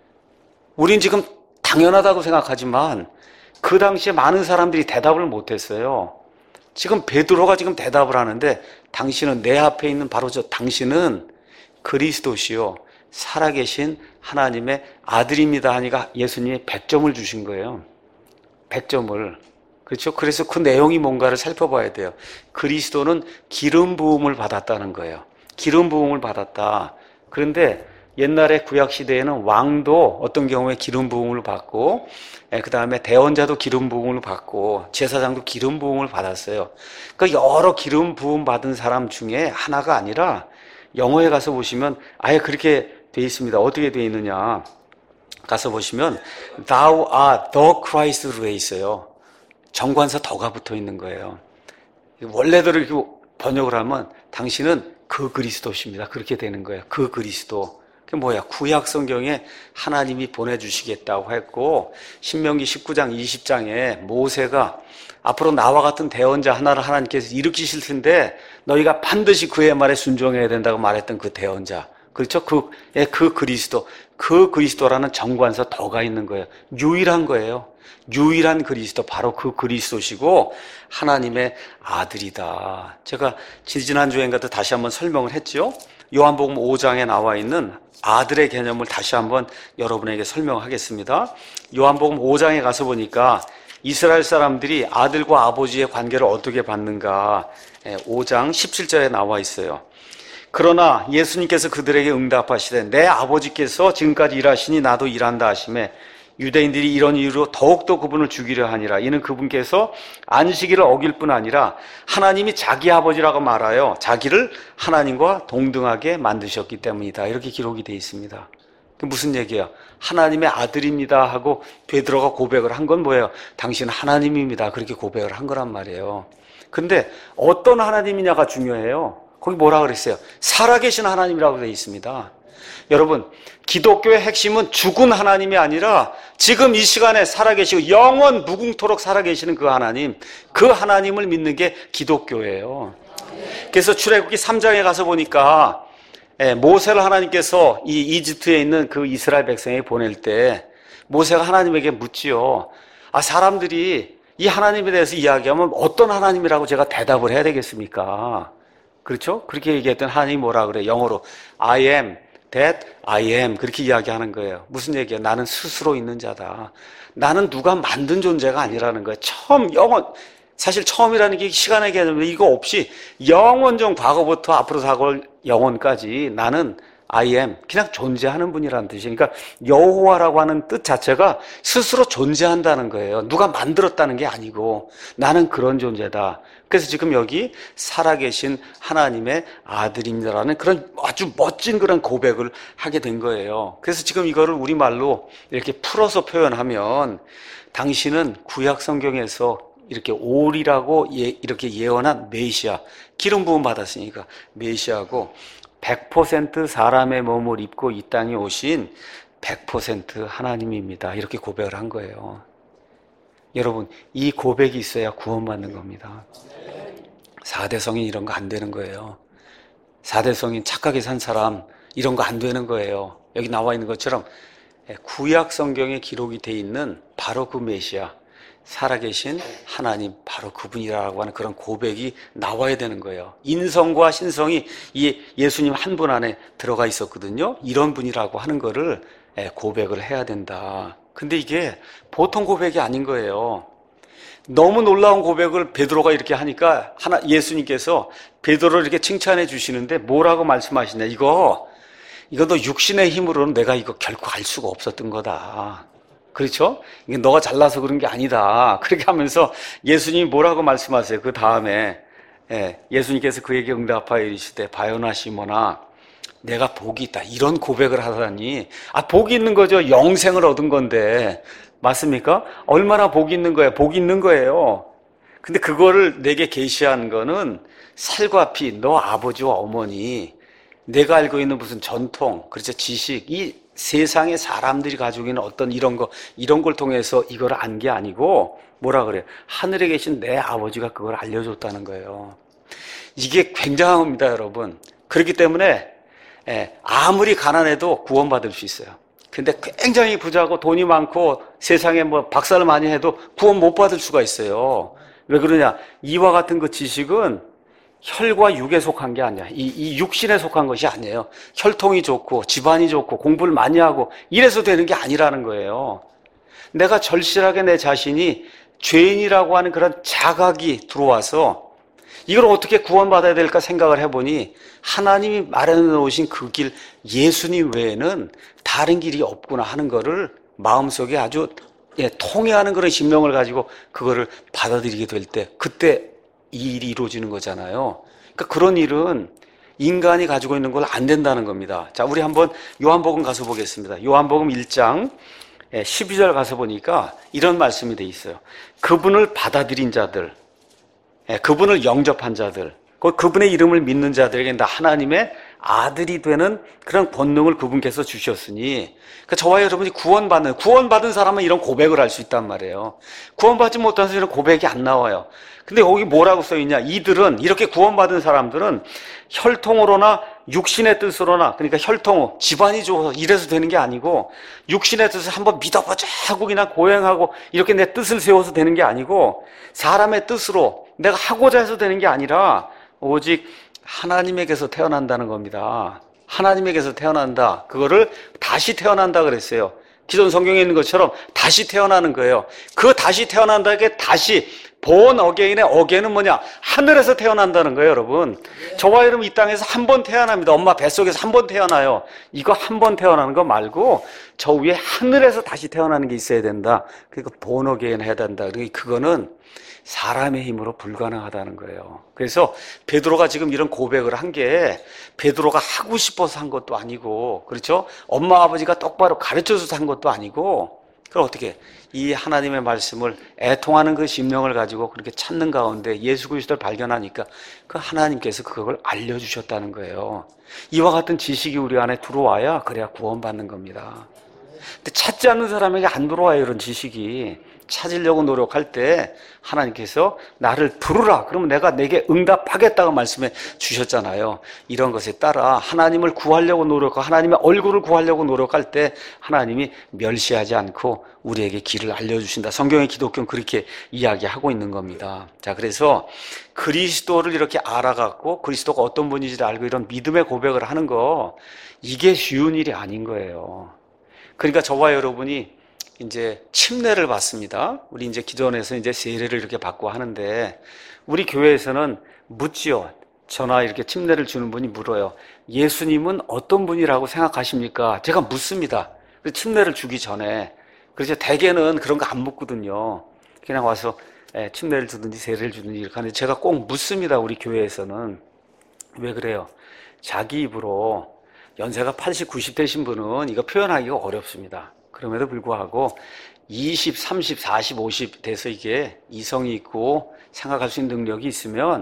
우린 지금 당연하다고 생각하지만 그 당시에 많은 사람들이 대답을 못했어요. 지금 베드로가 지금 대답을 하는데 당신은, 내 앞에 있는 바로 저 당신은 그리스도시요 살아계신 하나님의 아들입니다 하니까 예수님이 100점을 주신 거예요. 100점을. 그렇죠? 그래서 그 내용이 뭔가를 살펴봐야 돼요. 그리스도는 기름 부음을 받았다는 거예요. 기름 부음을 받았다. 그런데 옛날에 구약 시대에는 왕도 어떤 경우에 기름 부음을 받고, 그 다음에 대언자도 기름 부음을 받고, 제사장도 기름 부음을 받았어요. 그러니까 여러 기름 부음 받은 사람 중에 하나가 아니라 영어에 가서 보시면 아예 그렇게 돼 있습니다. 어떻게 돼 있느냐. 가서 보시면 Thou art the Christ로 돼 있어요. 정관사 더가 붙어 있는 거예요. 원래대로 이렇게 번역을 하면 당신은 그 그리스도십니다. 그렇게 되는 거예요. 그 그리스도. 그게 뭐야? 구약 성경에 하나님이 보내주시겠다고 했고, 신명기 19장 20장에 모세가 앞으로 나와 같은 대언자 하나를 하나님께서 일으키실 텐데 너희가 반드시 그의 말에 순종해야 된다고 말했던 그 대언자. 그렇죠? 그 그리스도. 그 그리스도라는 정관사 더가 있는 거예요. 유일한 거예요. 유일한 그리스도, 바로 그 그리스도시고 하나님의 아들이다. 제가 지난주엔가도 다시 한번 설명을 했죠. 요한복음 5장에 나와 있는 아들의 개념을 다시 한번 여러분에게 설명하겠습니다. 요한복음 5장에 가서 보니까 이스라엘 사람들이 아들과 아버지의 관계를 어떻게 받는가 5장 17절에 나와 있어요. 그러나 예수님께서 그들에게 응답하시되 내 아버지께서 지금까지 일하시니 나도 일한다 하시매 유대인들이 이런 이유로 더욱더 그분을 죽이려 하니라. 이는 그분께서 안식일을 어길 뿐 아니라 하나님이 자기 아버지라고 말하여 자기를 하나님과 동등하게 만드셨기 때문이다. 이렇게 기록이 되어 있습니다. 무슨 얘기야? 하나님의 아들입니다 하고 베드로가 고백을 한 건 뭐예요? 당신은 하나님입니다. 그렇게 고백을 한 거란 말이에요. 근데 어떤 하나님이냐가 중요해요. 거기 뭐라 그랬어요? 살아계신 하나님이라고 되어 있습니다. 여러분, 기독교의 핵심은 죽은 하나님이 아니라 지금 이 시간에 살아계시고 영원 무궁토록 살아계시는 그 하나님, 그 하나님을 믿는 게 기독교예요. 그래서 출애굽기 3장에 가서 보니까 모세를 하나님께서 이 이집트에 있는 그 이스라엘 백성에게 보낼 때 모세가 하나님에게 묻지요. 사람들이 이 하나님에 대해서 이야기하면 어떤 하나님이라고 제가 대답을 해야 되겠습니까? 그렇죠? 그렇게 얘기했던 하나님이 뭐라 그래? 영어로 I am that I am 그렇게 이야기하는 거예요. 무슨 얘기야? 나는 스스로 있는 자다. 나는 누가 만든 존재가 아니라는 거예요. 사실 처음이라는 게 시간의 개념인데 이거 없이 영원전 과거부터 앞으로 다가올 영원까지 나는 I am 그냥 존재하는 분이라는 뜻이에요. 그러니까 여호와라고 하는 뜻 자체가 스스로 존재한다는 거예요. 누가 만들었다는 게 아니고 나는 그런 존재다. 그래서 지금 여기 살아계신 하나님의 아들입니다라는 그런 아주 멋진 그런 고백을 하게 된 거예요. 그래서 지금 이거를 우리말로 이렇게 풀어서 표현하면 당신은 구약 성경에서 이렇게 올이라고 이렇게 예언한 메시아, 기름 부음 받았으니까 메시아고 100% 사람의 몸을 입고 이 땅에 오신 100% 하나님입니다. 이렇게 고백을 한 거예요. 여러분, 이 고백이 있어야 구원받는 겁니다. 4대 성인 이런 거 안 되는 거예요. 4대 성인 착하게 산 사람 이런 거 안 되는 거예요. 여기 나와 있는 것처럼 구약 성경에 기록이 돼 있는 바로 그 메시아, 살아계신 하나님, 바로 그분이라고 하는 그런 고백이 나와야 되는 거예요. 인성과 신성이 이 예수님 한 분 안에 들어가 있었거든요. 이런 분이라고 하는 거를 고백을 해야 된다. 근데 이게 보통 고백이 아닌 거예요. 너무 놀라운 고백을 베드로가 이렇게 하니까 예수님께서 베드로를 이렇게 칭찬해 주시는데 뭐라고 말씀하시냐? 이거 너 육신의 힘으로는 내가 이거 결코 알 수가 없었던 거다. 그렇죠? 이게 너가 잘나서 그런 게 아니다. 그렇게 하면서 예수님이 뭐라고 말씀하세요? 그 다음에 예수님께서 그에게 응답하여 이르시되 바요나 시몬아 내가 복이 있다. 이런 고백을 하다니 복이 있는 거죠. 영생을 얻은 건데 맞습니까? 얼마나 복이 있는 거예요? 복이 있는 거예요. 근데 그거를 내게 계시한 거는 살과 피, 너 아버지와 어머니 내가 알고 있는 무슨 전통, 그렇죠? 지식, 이 세상의 사람들이 가지고 있는 어떤 이런 걸 통해서 이걸 안 게 아니고 뭐라 그래요? 하늘에 계신 내 아버지가 그걸 알려줬다는 거예요. 이게 굉장한 겁니다, 여러분. 그렇기 때문에 아무리 가난해도 구원받을 수 있어요. 근데 굉장히 부자고 돈이 많고 세상에 박사를 많이 해도 구원 못 받을 수가 있어요. 왜 그러냐? 이와 같은 그 지식은 혈과 육에 속한 게 아니야. 이 육신에 속한 것이 아니에요. 혈통이 좋고 집안이 좋고 공부를 많이 하고 이래서 되는 게 아니라는 거예요. 내가 절실하게 내 자신이 죄인이라고 하는 그런 자각이 들어와서 이걸 어떻게 구원받아야 될까 생각을 해보니 하나님이 마련해 놓으신 그 길, 예수님 외에는 다른 길이 없구나 하는 거를 마음속에 아주 통해하는 그런 심령을 가지고 그거를 받아들이게 될 때 그때 이 일이 이루어지는 거잖아요. 그러니까 그런 일은 인간이 가지고 있는 걸 안 된다는 겁니다. 자, 우리 한번 요한복음 가서 보겠습니다. 요한복음 1장 12절 가서 보니까 이런 말씀이 돼 있어요. 그분을 받아들인 자들, 그분을 영접한 자들, 그분의 이름을 믿는 자들에게 하나님의 아들이 되는 그런 권능을 그분께서 주셨으니, 그러니까 저와 여러분이 구원받은 사람은 이런 고백을 할 수 있단 말이에요. 구원받지 못한 사람은 고백이 안 나와요. 근데 여기 뭐라고 써있냐? 이들은, 이렇게 구원받은 사람들은 혈통으로나 육신의 뜻으로나, 그러니까 혈통, 집안이 좋아서 이래서 되는 게 아니고, 육신의 뜻을 한번 믿어보자 하고 그냥 고행하고 이렇게 내 뜻을 세워서 되는 게 아니고, 사람의 뜻으로 내가 하고자 해서 되는 게 아니라 오직 하나님에게서 태어난다는 겁니다. 하나님에게서 태어난다. 그거를 다시 태어난다 그랬어요. 기존 성경에 있는 것처럼 다시 태어나는 거예요. 그 다시 태어난다게 다시 born again의 again은 뭐냐? 하늘에서 태어난다는 거예요, 여러분. 저와 여러분 이 땅에서 한 번 태어납니다. 엄마 뱃속에서 한 번 태어나요. 이거 한 번 태어나는 거 말고 저 위에 하늘에서 다시 태어나는 게 있어야 된다. 그러니까 born again 해야 된다. 그러니까 그거는 사람의 힘으로 불가능하다는 거예요. 그래서 베드로가 지금 이런 고백을 한 게 베드로가 하고 싶어서 한 것도 아니고, 그렇죠? 엄마 아버지가 똑바로 가르쳐줘서 한 것도 아니고, 그럼 어떻게 이 하나님의 말씀을 애통하는 그 심령을 가지고 그렇게 찾는 가운데 예수 그리스도를 발견하니까 그 하나님께서 그걸 알려주셨다는 거예요. 이와 같은 지식이 우리 안에 들어와야 그래야 구원받는 겁니다. 근데 찾지 않는 사람에게 안 들어와요, 이런 지식이. 찾으려고 노력할 때 하나님께서 나를 부르라. 그러면 내가 내게 응답하겠다고 말씀해 주셨잖아요. 이런 것에 따라 하나님을 구하려고 노력하고 하나님의 얼굴을 구하려고 노력할 때 하나님이 멸시하지 않고 우리에게 길을 알려주신다. 성경의 기독교는 그렇게 이야기하고 있는 겁니다. 자, 그래서 그리스도를 이렇게 알아갖고 그리스도가 어떤 분인지를 알고 이런 믿음의 고백을 하는 거, 이게 쉬운 일이 아닌 거예요. 그러니까 저와 여러분이 이제 침례를 받습니다. 우리 이제 기도원에서 이제 세례를 이렇게 받고 하는데, 우리 교회에서는 묻지요. 저나 이렇게 침례를 주는 분이 물어요. 예수님은 어떤 분이라고 생각하십니까? 제가 묻습니다. 침례를 주기 전에. 그래서 대개는 그런 거 안 묻거든요. 그냥 와서 침례를 주든지 세례를 주든지 이렇게 하는데, 제가 꼭 묻습니다. 우리 교회에서는. 왜 그래요? 자기 입으로 연세가 80, 90 되신 분은 이거 표현하기가 어렵습니다. 그럼에도 불구하고 20, 30, 40, 50 돼서 이게 이성이 있고 생각할 수 있는 능력이 있으면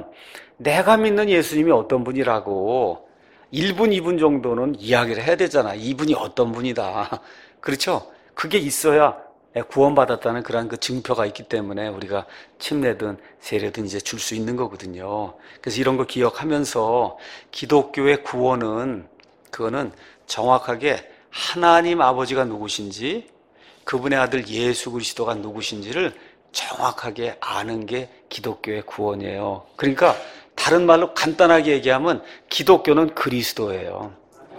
내가 믿는 예수님이 어떤 분이라고 1분, 2분 정도는 이야기를 해야 되잖아. 이분이 어떤 분이다. 그렇죠? 그게 있어야 구원받았다는 그런 그 증표가 있기 때문에 우리가 침례든 세례든 이제 줄 수 있는 거거든요. 그래서 이런 거 기억하면서 기독교의 구원은, 그거는 정확하게 하나님 아버지가 누구신지, 그분의 아들 예수 그리스도가 누구신지를 정확하게 아는 게 기독교의 구원이에요. 그러니까 다른 말로 간단하게 얘기하면 기독교는 그리스도예요.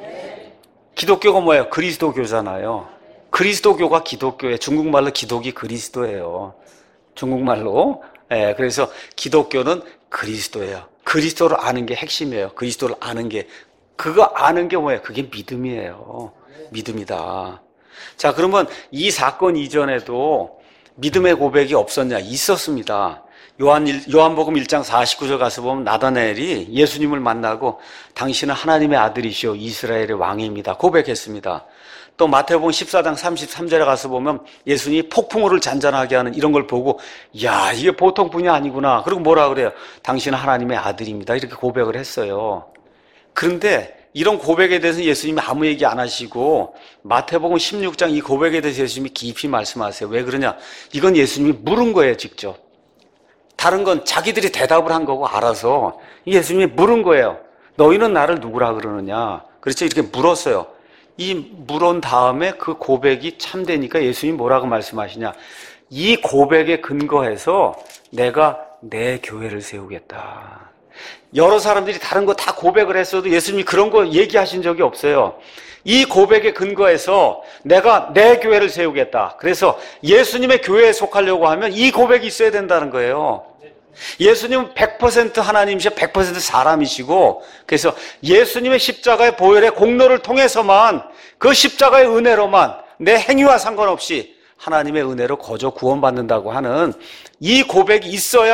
기독교가 뭐예요? 그리스도교잖아요. 그리스도교가 기독교예요. 중국말로 기독이 그리스도예요. 중국말로. 그래서 기독교는 그리스도예요. 그리스도를 아는 게 핵심이에요. 그리스도를 아는 게, 그거 아는 게 뭐예요? 그게 믿음이에요. 믿음이다. 자, 그러면 이 사건 이전에도 믿음의 고백이 없었냐? 있었습니다. 요한복음 1장 49절 가서 보면 나다나엘이 예수님을 만나고 당신은 하나님의 아들이시오 이스라엘의 왕입니다 고백했습니다. 또 마태복음 14장 33절에 가서 보면 예수님이 폭풍우를 잔잔하게 하는 이런 걸 보고, 야, 이게 보통 분이 아니구나. 그리고 뭐라 그래요? 당신은 하나님의 아들입니다. 이렇게 고백을 했어요. 그런데 이런 고백에 대해서 예수님이 아무 얘기 안 하시고 마태복음 16장 이 고백에 대해서 예수님이 깊이 말씀하세요. 왜 그러냐? 이건 예수님이 물은 거예요, 직접. 다른 건 자기들이 대답을 한 거고 알아서 예수님이 물은 거예요. 너희는 나를 누구라 그러느냐? 그렇죠? 이렇게 물었어요. 이 물은 다음에 그 고백이 참되니까 예수님이 뭐라고 말씀하시냐? 이 고백에 근거해서 내가 내 교회를 세우겠다. 여러 사람들이 다른 거 다 고백을 했어도 예수님이 그런 거 얘기하신 적이 없어요. 이 고백에 근거해서 내가 내 교회를 세우겠다. 그래서 예수님의 교회에 속하려고 하면 이 고백이 있어야 된다는 거예요. 예수님은 100% 하나님이시고 100% 사람이시고, 그래서 예수님의 십자가의 보혈의 공로를 통해서만, 그 십자가의 은혜로만, 내 행위와 상관없이 하나님의 은혜로 거저 구원받는다고 하는 이 고백이 있어야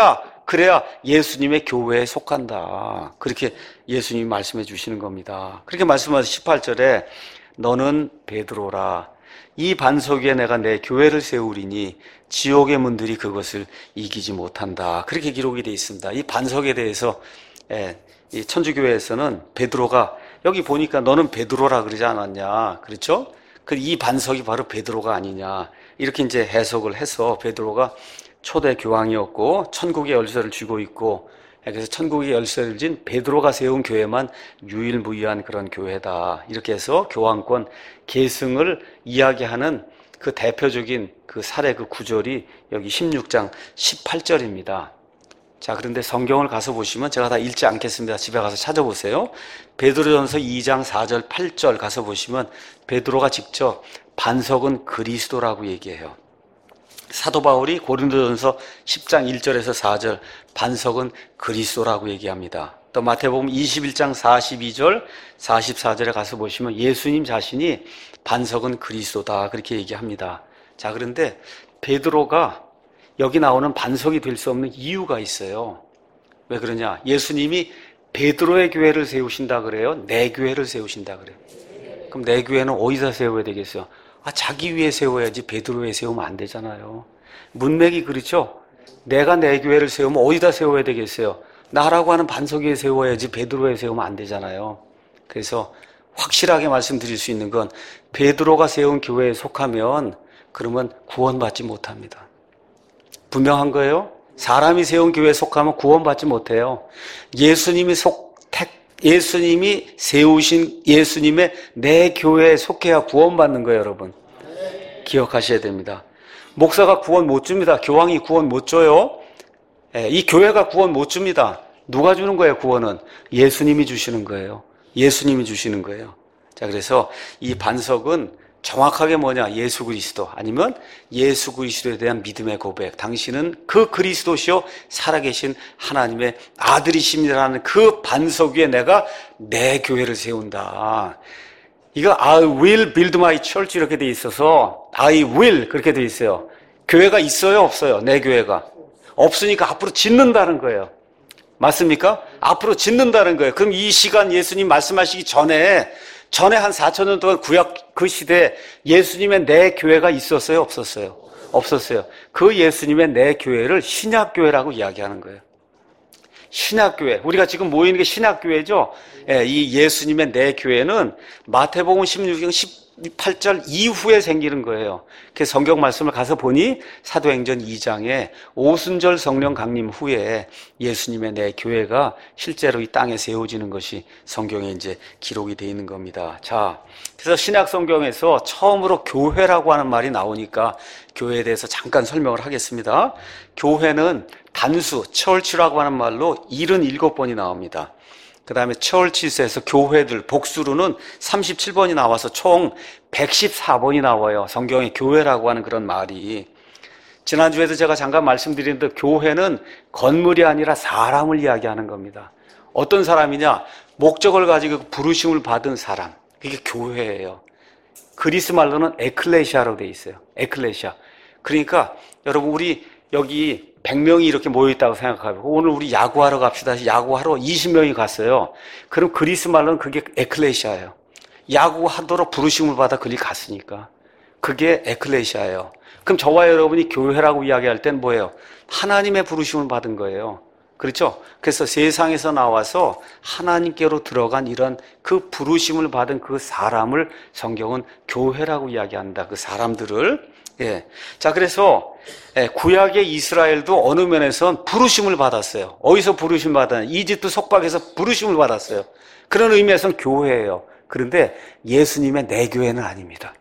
그래야 예수님의 교회에 속한다. 그렇게 예수님이 말씀해 주시는 겁니다. 그렇게 말씀하셔서 18절에 너는 베드로라. 이 반석 위에 내가 내 교회를 세우리니 지옥의 문들이 그것을 이기지 못한다. 그렇게 기록이 되어 있습니다. 이 반석에 대해서 이 천주교회에서는 베드로가 여기 보니까 너는 베드로라 그러지 않았냐. 그렇죠? 이 반석이 바로 베드로가 아니냐. 이렇게 이제 해석을 해서 베드로가 초대 교황이었고 천국의 열쇠를 쥐고 있고 그래서 천국의 열쇠를 진 베드로가 세운 교회만 유일무이한 그런 교회다. 이렇게 해서 교황권 계승을 이야기하는 그 대표적인 그 사례 그 구절이 여기 16장 18절입니다. 자, 그런데 성경을 가서 보시면 제가 다 읽지 않겠습니다. 집에 가서 찾아보세요. 베드로전서 2장 4절 8절 가서 보시면 베드로가 직접 반석은 그리스도라고 얘기해요. 사도 바울이 고린도전서 10장 1절에서 4절 반석은 그리스도라고 얘기합니다. 또 마태복음 21장 42절 44절에 가서 보시면 예수님 자신이 반석은 그리스도다 그렇게 얘기합니다. 자, 그런데 베드로가 여기 나오는 반석이 될 수 없는 이유가 있어요. 왜 그러냐? 예수님이 베드로의 교회를 세우신다 그래요? 내 교회를 세우신다 그래요? 그럼 내 교회는 어디다 세워야 되겠어요? 자기 위에 세워야지 베드로 위에 세우면 안 되잖아요. 문맥이 그렇죠? 내가 내 교회를 세우면 어디다 세워야 되겠어요? 나라고 하는 반석 위에 세워야지 베드로 위에 세우면 안 되잖아요. 그래서 확실하게 말씀드릴 수 있는 건 베드로가 세운 교회에 속하면 그러면 구원받지 못합니다. 분명한 거예요. 사람이 세운 교회에 속하면 구원받지 못해요. 예수님이 세우신 예수님의 내 교회에 속해야 구원받는 거예요, 여러분. 기억하셔야 됩니다. 목사가 구원 못 줍니다. 교황이 구원 못 줘요. 이 교회가 구원 못 줍니다. 누가 주는 거예요, 구원은? 예수님이 주시는 거예요. 예수님이 주시는 거예요. 자, 그래서 이 반석은 정확하게 뭐냐? 예수 그리스도 아니면 예수 그리스도에 대한 믿음의 고백. 당신은 그 그리스도시요 살아계신 하나님의 아들이십니다라는 그 반석 위에 내가 내 교회를 세운다. 이거 I will build my church 이렇게 돼 있어서 I will 그렇게 돼 있어요. 교회가 있어요, 없어요? 내 교회가 없으니까 앞으로 짓는다는 거예요. 맞습니까? 앞으로 짓는다는 거예요. 그럼 이 시간 예수님 말씀하시기 전에 한 4,000년 동안 구약 그 시대에 예수님의 내 교회가 있었어요? 없었어요? 없었어요. 그 예수님의 내 교회를 신약교회라고 이야기하는 거예요. 신약교회. 우리가 지금 모이는 게 신약교회죠? 이 예수님의 내 교회는 마태복음 16장 18절 이후에 생기는 거예요. 그 성경 말씀을 가서 보니 사도행전 2장에 오순절 성령 강림 후에 예수님의 내 교회가 실제로 이 땅에 세워지는 것이 성경에 이제 기록이 되어 있는 겁니다. 자, 그래서 신약 성경에서 처음으로 교회라고 하는 말이 나오니까 교회에 대해서 잠깐 설명을 하겠습니다. 교회는 단수, church라고 하는 말로 77번이 나옵니다. 그 다음에 churches에서 교회들 복수로는 37번이 나와서 총 114번이 나와요. 성경에 교회라고 하는 그런 말이. 지난주에도 제가 잠깐 말씀드렸는데 교회는 건물이 아니라 사람을 이야기하는 겁니다. 어떤 사람이냐? 목적을 가지고 부르심을 받은 사람. 그게 교회예요. 그리스 말로는 에클레시아로 돼 있어요. 에클레시아. 그러니까 여러분 우리 여기 100명이 이렇게 모여있다고 생각하고 오늘 우리 야구하러 갑시다. 야구하러 20명이 갔어요. 그럼 그리스 말로는 그게 에클레시아예요. 야구하도록 부르심을 받아 그리 갔으니까. 그게 에클레시아예요. 그럼 저와 여러분이 교회라고 이야기할 땐 뭐예요? 하나님의 부르심을 받은 거예요. 그렇죠? 그래서 세상에서 나와서 하나님께로 들어간 이런 그 부르심을 받은 그 사람을 성경은 교회라고 이야기한다. 그 사람들을. 예. 자, 그래서 구약의 이스라엘도 어느 면에선 부르심을 받았어요. 어디서 부르심 받았냐? 이집트 속박에서 부르심을 받았어요. 그런 의미에서는 교회예요. 그런데 예수님의 내 교회는 아닙니다.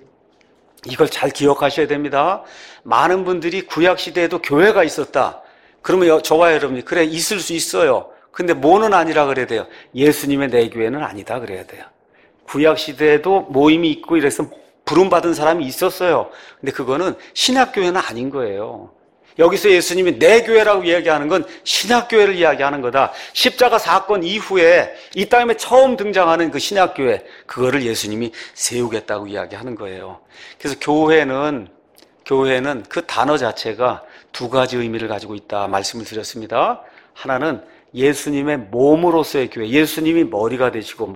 이걸 잘 기억하셔야 됩니다. 많은 분들이 구약 시대에도 교회가 있었다. 그러면 저와 여러분이 그래 있을 수 있어요. 근데 뭐는 아니라 그래야 돼요. 예수님의 내 교회는 아니다 그래야 돼요. 구약 시대에도 모임이 있고 이래서 부름받은 사람이 있었어요. 근데 그거는 신약교회는 아닌 거예요. 여기서 예수님이 내 교회라고 이야기하는 건 신약교회를 이야기하는 거다. 십자가 사건 이후에 이 땅에 처음 등장하는 그 신약교회, 그거를 예수님이 세우겠다고 이야기하는 거예요. 그래서 교회는 그 단어 자체가 두 가지 의미를 가지고 있다 말씀을 드렸습니다. 하나는 예수님의 몸으로서의 교회, 예수님이 머리가 되시고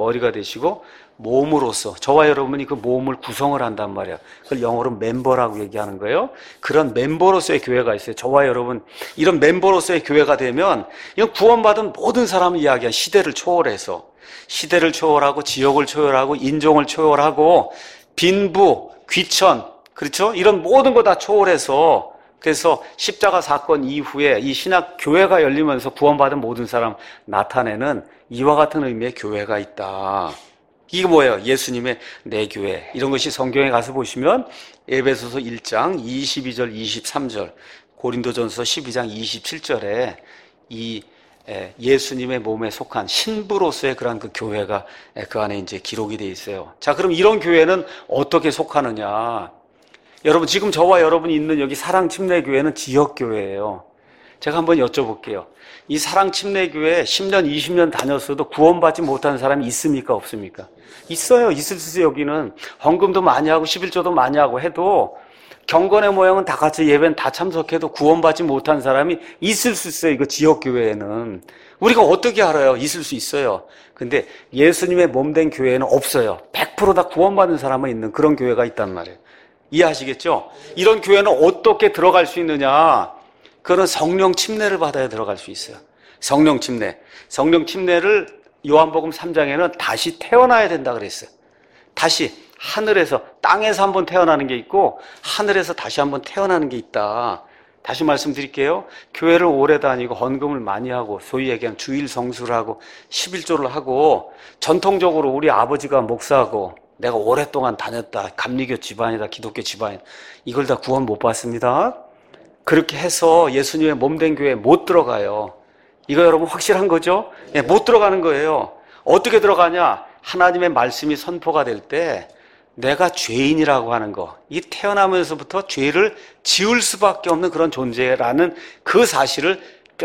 몸으로서 저와 여러분이 그 몸을 구성을 한단 말이에요. 그걸 영어로 멤버라고 얘기하는 거예요. 그런 멤버로서의 교회가 있어요. 저와 여러분 이런 멤버로서의 교회가 되면 이건 구원받은 모든 사람을 이야기한 시대를 초월해서 시대를 초월하고 지역을 초월하고 인종을 초월하고 빈부, 귀천, 그렇죠? 이런 모든 거 다 초월해서 그래서 십자가 사건 이후에 이 신약 교회가 열리면서 구원받은 모든 사람 나타내는 이와 같은 의미의 교회가 있다. 이게 뭐예요? 예수님의 내 교회. 이런 것이 성경에 가서 보시면 에베소서 1장 22절 23절, 고린도전서 12장 27절에 이 예수님의 몸에 속한 신부로서의 그러한 그 교회가 그 안에 이제 기록이 돼 있어요. 자, 그럼 이런 교회는 어떻게 속하느냐? 여러분, 지금 저와 여러분이 있는 여기 사랑침례교회는 지역교회예요. 제가 한번 여쭤볼게요. 이 사랑침례교회 10년, 20년 다녔어도 구원받지 못한 사람이 있습니까? 없습니까? 있어요. 있을 수 있어요. 여기는 헌금도 많이 하고 11조도 많이 하고 해도 경건의 모양은 다 같이 예배는 다 참석해도 구원받지 못한 사람이 있을 수 있어요. 이거 지역교회에는. 우리가 어떻게 알아요? 있을 수 있어요. 근데 예수님의 몸된 교회에는 없어요. 100% 다 구원받는 사람만 있는 그런 교회가 있단 말이에요. 이해하시겠죠? 이런 교회는 어떻게 들어갈 수 있느냐? 그거는 성령 침례를 받아야 들어갈 수 있어요. 성령 침례. 성령 침례를 요한복음 3장에는 다시 태어나야 된다 그랬어요. 다시 하늘에서, 땅에서 한번 태어나는 게 있고 하늘에서 다시 한번 태어나는 게 있다. 다시 말씀드릴게요. 교회를 오래 다니고 헌금을 많이 하고 소위 얘기하는 주일 성수를 하고 11조를 하고 전통적으로 우리 아버지가 목사하고 내가 오랫동안 다녔다. 감리교 집안이다. 기독교 집안이다. 이걸 다 구원 못 받습니다. 그렇게 해서 예수님의 몸된 교회에 못 들어가요. 이거 여러분 확실한 거죠? 예, 못 들어가는 거예요. 어떻게 들어가냐? 하나님의 말씀이 선포가 될 때 내가 죄인이라고 하는 거, 이 태어나면서부터 죄를 지을 수밖에 없는 그런 존재라는 그 사실을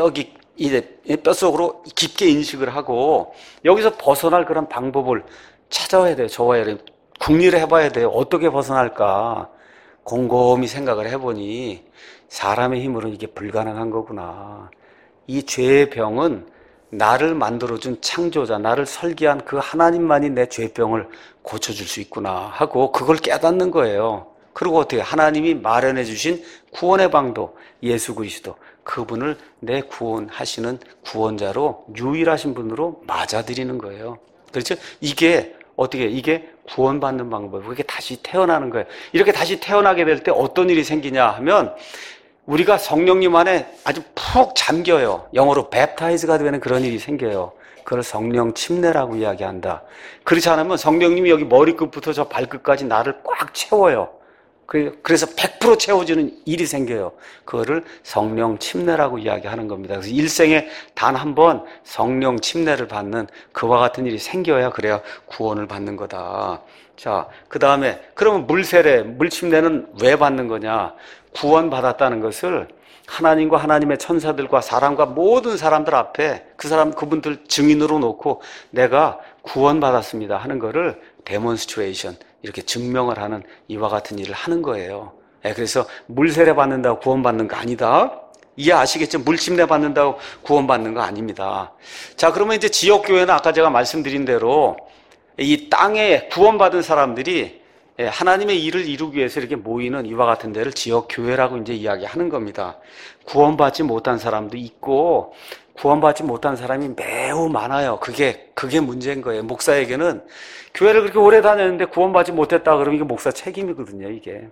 뼛속으로 깊게 인식을 하고 여기서 벗어날 그런 방법을 찾아야 돼요. 저와 여러분 궁리를 해봐야 돼요. 어떻게 벗어날까? 곰곰이 생각을 해보니 사람의 힘으로는 이게 불가능한 거구나. 이 죄의 병은 나를 만들어준 창조자, 나를 설계한 그 하나님만이 내 죄병을 고쳐줄 수 있구나 하고 그걸 깨닫는 거예요. 그리고 어떻게 하나님이 마련해 주신 구원의 방도 예수 그리스도, 그분을 내 구원하시는 구원자로 유일하신 분으로 맞아들이는 거예요. 그렇죠? 이게 어떻게, 이게 구원받는 방법이고 이게 다시 태어나는 거예요. 이렇게 다시 태어나게 될 때 어떤 일이 생기냐 하면 우리가 성령님 안에 아주 푹 잠겨요. 영어로 웹타이즈가 되는 그런 일이 생겨요. 그걸 성령 침례라고 이야기한다. 그렇지 않으면 성령님이 여기 머리끝부터 저 발끝까지 나를 꽉 채워요. 그래서 100% 채워지는 일이 생겨요. 그거를 성령 침례라고 이야기하는 겁니다. 그래서 일생에 단 한 번 성령 침례를 받는 그와 같은 일이 생겨야 그래야 구원을 받는 거다. 자, 그 다음에 그러면 물세례, 물침례는 왜 받는 거냐? 구원받았다는 것을 하나님과 하나님의 천사들과 사람과 모든 사람들 앞에 그분들 증인으로 놓고 내가 구원받았습니다 하는 거를 데몬스트레이션, 이렇게 증명을 하는 이와 같은 일을 하는 거예요. 그래서 물세례 받는다고 구원받는 거 아니다. 이해하시겠죠? 물침례 받는다고 구원받는 거 아닙니다. 자, 그러면 이제 지역교회는 아까 제가 말씀드린 대로 이 땅에 구원받은 사람들이 하나님의 일을 이루기 위해서 이렇게 모이는 이와 같은 데를 지역교회라고 이제 이야기하는 겁니다. 구원받지 못한 사람도 있고 구원받지 못한 사람이 매우 많아요. 그게 문제인 거예요. 목사에게는 교회를 그렇게 오래 다녔는데 구원받지 못했다 그러면 이게 목사 책임이거든요, 이게.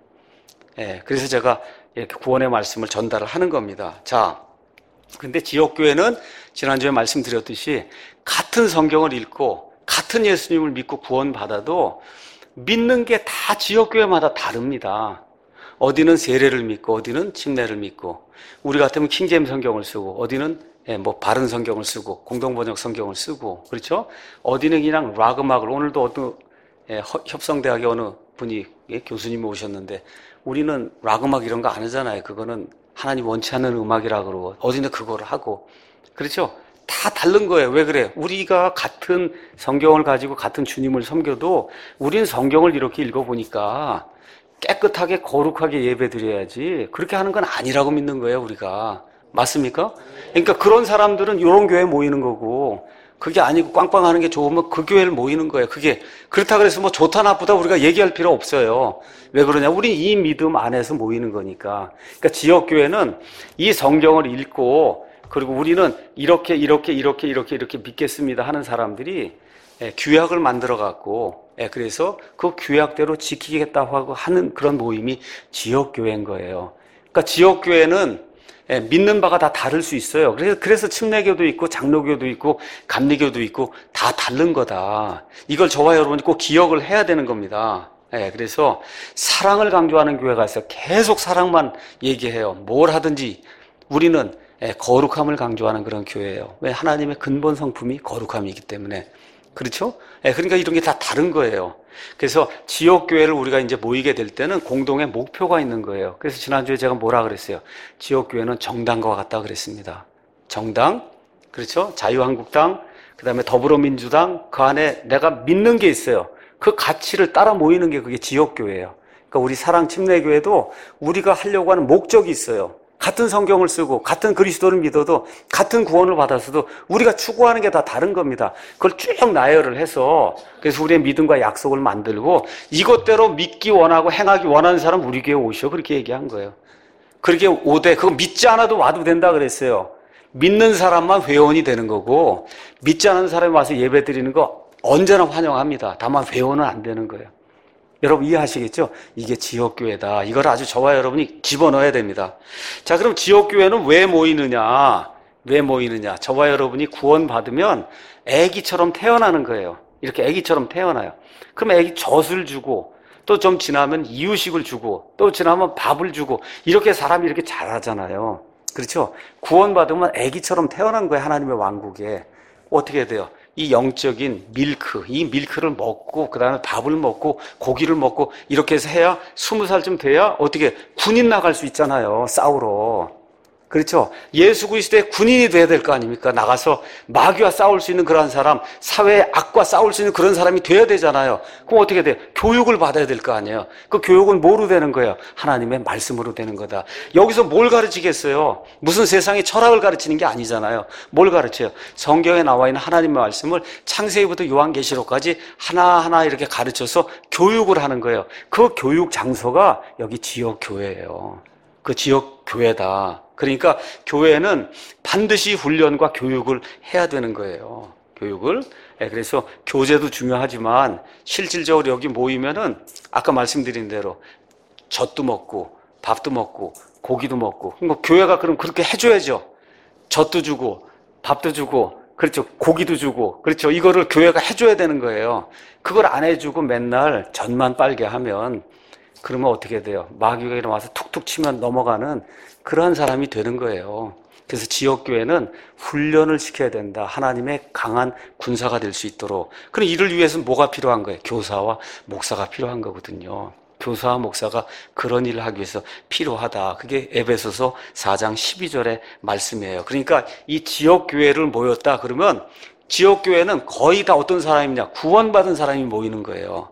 그래서 제가 이렇게 구원의 말씀을 전달을 하는 겁니다. 자, 근데 지역교회는 지난주에 말씀드렸듯이 같은 성경을 읽고 같은 예수님을 믿고 구원받아도 믿는 게 다 지역교회마다 다릅니다. 어디는 세례를 믿고 어디는 침례를 믿고 우리 같으면 킹제임 성경을 쓰고 어디는 바른 성경을 쓰고 공동번역 성경을 쓰고 그렇죠? 어디는 그냥 락 음악을 오늘도 어떤 협성대학의 어느 분이 교수님이 오셨는데 우리는 락 음악 이런 거 안 하잖아요. 그거는 하나님 원치 않는 음악이라 그러고 어디는 그거를 하고 그렇죠? 다 다른 거예요. 왜 그래? 우리가 같은 성경을 가지고 같은 주님을 섬겨도 우린 성경을 이렇게 읽어보니까 깨끗하게 거룩하게 예배 드려야지 그렇게 하는 건 아니라고 믿는 거예요, 우리가. 맞습니까? 그러니까 그런 사람들은 이런 교회에 모이는 거고, 그게 아니고 꽝꽝하는 게 좋으면 그 교회를 모이는 거예요. 그게 그렇다 그래서 뭐 좋다 나쁘다 우리가 얘기할 필요 없어요. 왜 그러냐? 우리 이 믿음 안에서 모이는 거니까. 그러니까 지역 교회는 이 성경을 읽고, 그리고 우리는 이렇게 믿겠습니다 하는 사람들이 규약을 만들어 갖고, 그래서 그 규약대로 지키겠다고 하고 하는 그런 모임이 지역 교회인 거예요. 그러니까 지역 교회는 믿는 바가 다 다를 수 있어요. 그래서 침례교도 있고 장로교도 있고 감리교도 있고 다 다른 거다. 이걸 저와 여러분이 꼭 기억을 해야 되는 겁니다. 그래서 사랑을 강조하는 교회가 있어요. 계속 사랑만 얘기해요. 뭘 하든지 우리는 거룩함을 강조하는 그런 교회예요. 왜? 하나님의 근본 성품이 거룩함이기 때문에. 그렇죠? 그러니까 이런 게 다 다른 거예요. 그래서 지역교회를 우리가 이제 모이게 될 때는 공동의 목표가 있는 거예요. 그래서 지난주에 제가 뭐라 그랬어요? 지역교회는 정당과 같다 그랬습니다. 정당, 그렇죠? 자유한국당, 그 다음에 더불어민주당, 그 안에 내가 믿는 게 있어요. 그 가치를 따라 모이는 게 그게 지역교회예요. 그러니까 우리 사랑침례교회도 우리가 하려고 하는 목적이 있어요. 같은 성경을 쓰고 같은 그리스도를 믿어도 같은 구원을 받았어도 우리가 추구하는 게 다 다른 겁니다. 그걸 쭉 나열을 해서 그래서 우리의 믿음과 약속을 만들고 이것대로 믿기 원하고 행하기 원하는 사람 우리 교회에 오셔 그렇게 얘기한 거예요. 그렇게 오되 그거 믿지 않아도 와도 된다 그랬어요. 믿는 사람만 회원이 되는 거고 믿지 않는 사람이 와서 예배 드리는 거 언제나 환영합니다. 다만 회원은 안 되는 거예요. 여러분 이해하시겠죠? 이게 지역교회다. 이걸 아주 저와 여러분이 집어넣어야 됩니다. 자, 그럼 지역교회는 왜 모이느냐? 왜 모이느냐? 저와 여러분이 구원받으면 애기처럼 태어나는 거예요. 이렇게 애기처럼 태어나요. 그럼 애기 젖을 주고 또 좀 지나면 이유식을 주고 또 지나면 밥을 주고 이렇게 사람이 이렇게 자라잖아요. 그렇죠? 구원받으면 애기처럼 태어난 거예요. 하나님의 왕국에. 어떻게 돼요? 이 영적인 밀크, 이 밀크를 먹고 그 다음에 밥을 먹고 고기를 먹고 이렇게 해서 해야 20살쯤 돼야 어떻게 군인 나갈 수 있잖아요. 싸우러. 그렇죠? 예수 그리스도의 군인이 돼야 될 거 아닙니까? 나가서 마귀와 싸울 수 있는 그런 사람, 사회의 악과 싸울 수 있는 그런 사람이 돼야 되잖아요. 그럼 어떻게 돼요? 교육을 받아야 될 거 아니에요. 그 교육은 뭐로 되는 거예요? 하나님의 말씀으로 되는 거다. 여기서 뭘 가르치겠어요? 무슨 세상의 철학을 가르치는 게 아니잖아요. 뭘 가르쳐요? 성경에 나와 있는 하나님의 말씀을 창세기부터 요한계시록까지 하나하나 이렇게 가르쳐서 교육을 하는 거예요. 그 교육 장소가 여기 지역교회예요. 그 지역교회다. 그러니까 교회는 반드시 훈련과 교육을 해야 되는 거예요. 교육을. 그래서 교제도 중요하지만 실질적으로 여기 모이면은 아까 말씀드린 대로 젖도 먹고 밥도 먹고 고기도 먹고 그러니까 교회가 그럼 그렇게 해줘야죠. 젖도 주고 밥도 주고 그렇죠. 고기도 주고 그렇죠. 이거를 교회가 해줘야 되는 거예요. 그걸 안 해주고 맨날 젖만 빨게 하면 그러면 어떻게 돼요? 마귀가 일어나서 툭툭 치면 넘어가는 그러한 사람이 되는 거예요. 그래서 지역교회는 훈련을 시켜야 된다. 하나님의 강한 군사가 될 수 있도록. 그럼 이를 위해서는 뭐가 필요한 거예요? 교사와 목사가 필요한 거거든요. 교사와 목사가 그런 일을 하기 위해서 필요하다. 그게 에베소서 4장 12절의 말씀이에요. 그러니까 이 지역교회를 모였다 그러면 지역교회는 거의 다 어떤 사람이냐? 구원받은 사람이 모이는 거예요.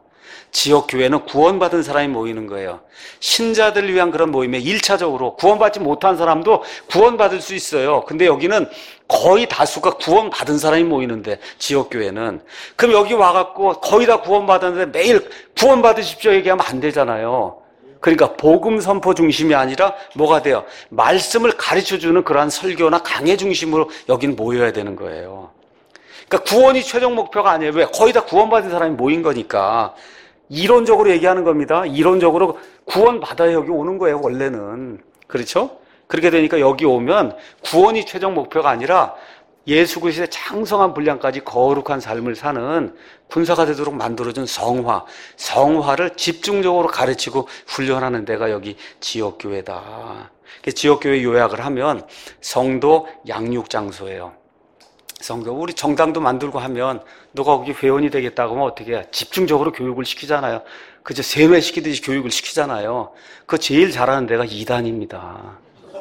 지역교회는 구원받은 사람이 모이는 거예요. 신자들을 위한 그런 모임에 1차적으로 구원받지 못한 사람도 구원받을 수 있어요. 근데 여기는 거의 다수가 구원받은 사람이 모이는데 지역교회는 그럼 여기 와갖고 거의 다 구원받았는데 매일 구원받으십시오 얘기하면 안 되잖아요. 그러니까 복음 선포 중심이 아니라 뭐가 돼요? 말씀을 가르쳐주는 그러한 설교나 강해 중심으로 여기는 모여야 되는 거예요. 그러니까 구원이 최종 목표가 아니에요. 왜? 거의 다 구원받은 사람이 모인 거니까. 이론적으로 얘기하는 겁니다. 이론적으로 구원받아야 여기 오는 거예요, 원래는. 그렇죠? 그렇게 되니까 여기 오면 구원이 최종 목표가 아니라 예수 그리스도의 장성한 분량까지 거룩한 삶을 사는 군사가 되도록 만들어준 성화를 집중적으로 가르치고 훈련하는 데가 여기 지역교회다. 지역교회 요약을 하면 성도 양육장소예요. 성도, 우리 정당도 만들고 하면 너가 거기 회원이 되겠다고 하면 어떻게 해? 집중적으로 교육을 시키잖아요. 그저 세뇌시키듯이 교육을 시키잖아요. 그 제일 잘하는 데가 이단입니다.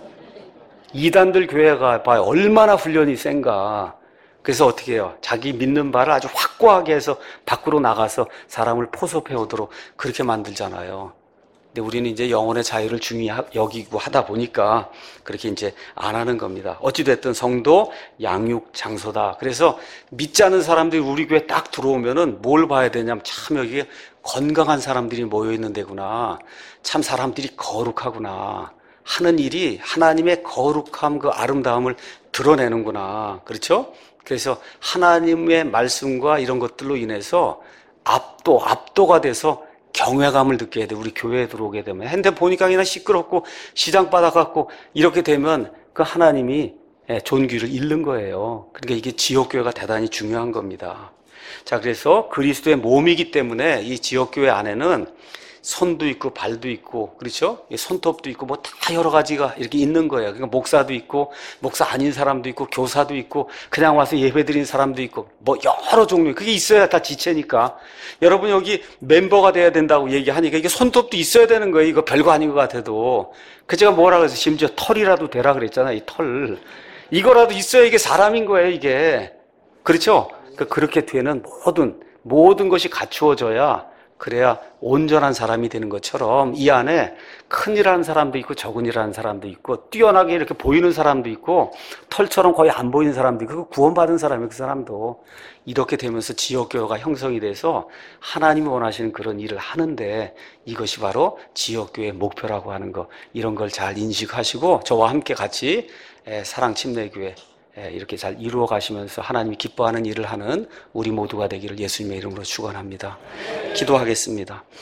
이단들 교회가 봐요. 얼마나 훈련이 센가. 그래서 어떻게 해요? 자기 믿는 바를 아주 확고하게 해서 밖으로 나가서 사람을 포섭해 오도록 그렇게 만들잖아요. 근데 우리는 이제 영혼의 자유를 중요히 여기고 하다 보니까 그렇게 이제 안 하는 겁니다. 어찌됐든 성도 양육 장소다. 그래서 믿지 않는 사람들이 우리 교회 딱 들어오면은 뭘 봐야 되냐면 참 여기 건강한 사람들이 모여 있는 데구나. 참 사람들이 거룩하구나. 하는 일이 하나님의 거룩함, 그 아름다움을 드러내는구나. 그렇죠? 그래서 하나님의 말씀과 이런 것들로 인해서 압도가 돼서 경외감을 느껴야 돼. 우리 교회에 들어오게 되면. 핸드폰 보니까 그냥 시끄럽고 시장 바닥 같고 이렇게 되면 그 하나님이 존귀를 잃는 거예요. 그러니까 이게 지역교회가 대단히 중요한 겁니다. 자, 그래서 그리스도의 몸이기 때문에 이 지역교회 안에는 손도 있고 발도 있고, 그렇죠? 손톱도 있고 뭐 다 여러 가지가 이렇게 있는 거예요. 그러니까 목사도 있고 목사 아닌 사람도 있고 교사도 있고 그냥 와서 예배드린 사람도 있고 뭐 여러 종류, 그게 있어야 다 지체니까. 여러분 여기 멤버가 돼야 된다고 얘기하니까 이게 손톱도 있어야 되는 거예요. 이거 별거 아닌 것 같아도. 그 제가 뭐라 그래서 심지어 털이라도 되라 그랬잖아요. 이 털 이거라도 있어야 이게 사람인 거예요. 이게 그렇죠? 그렇게 되는 모든 것이 갖추어져야, 그래야 온전한 사람이 되는 것처럼 이 안에 큰일하는 사람도 있고 적은일하는 사람도 있고 뛰어나게 이렇게 보이는 사람도 있고 털처럼 거의 안 보이는 사람도 있고 구원받은 사람이 그 사람도 이렇게 되면서 지역교회가 형성이 돼서 하나님이 원하시는 그런 일을 하는데, 이것이 바로 지역교회의 목표라고 하는 거, 이런 걸 잘 인식하시고 저와 함께 같이 사랑침례교회 이렇게 잘 이루어 가시면서 하나님이 기뻐하는 일을 하는 우리 모두가 되기를 예수님의 이름으로 축원합니다. 기도하겠습니다.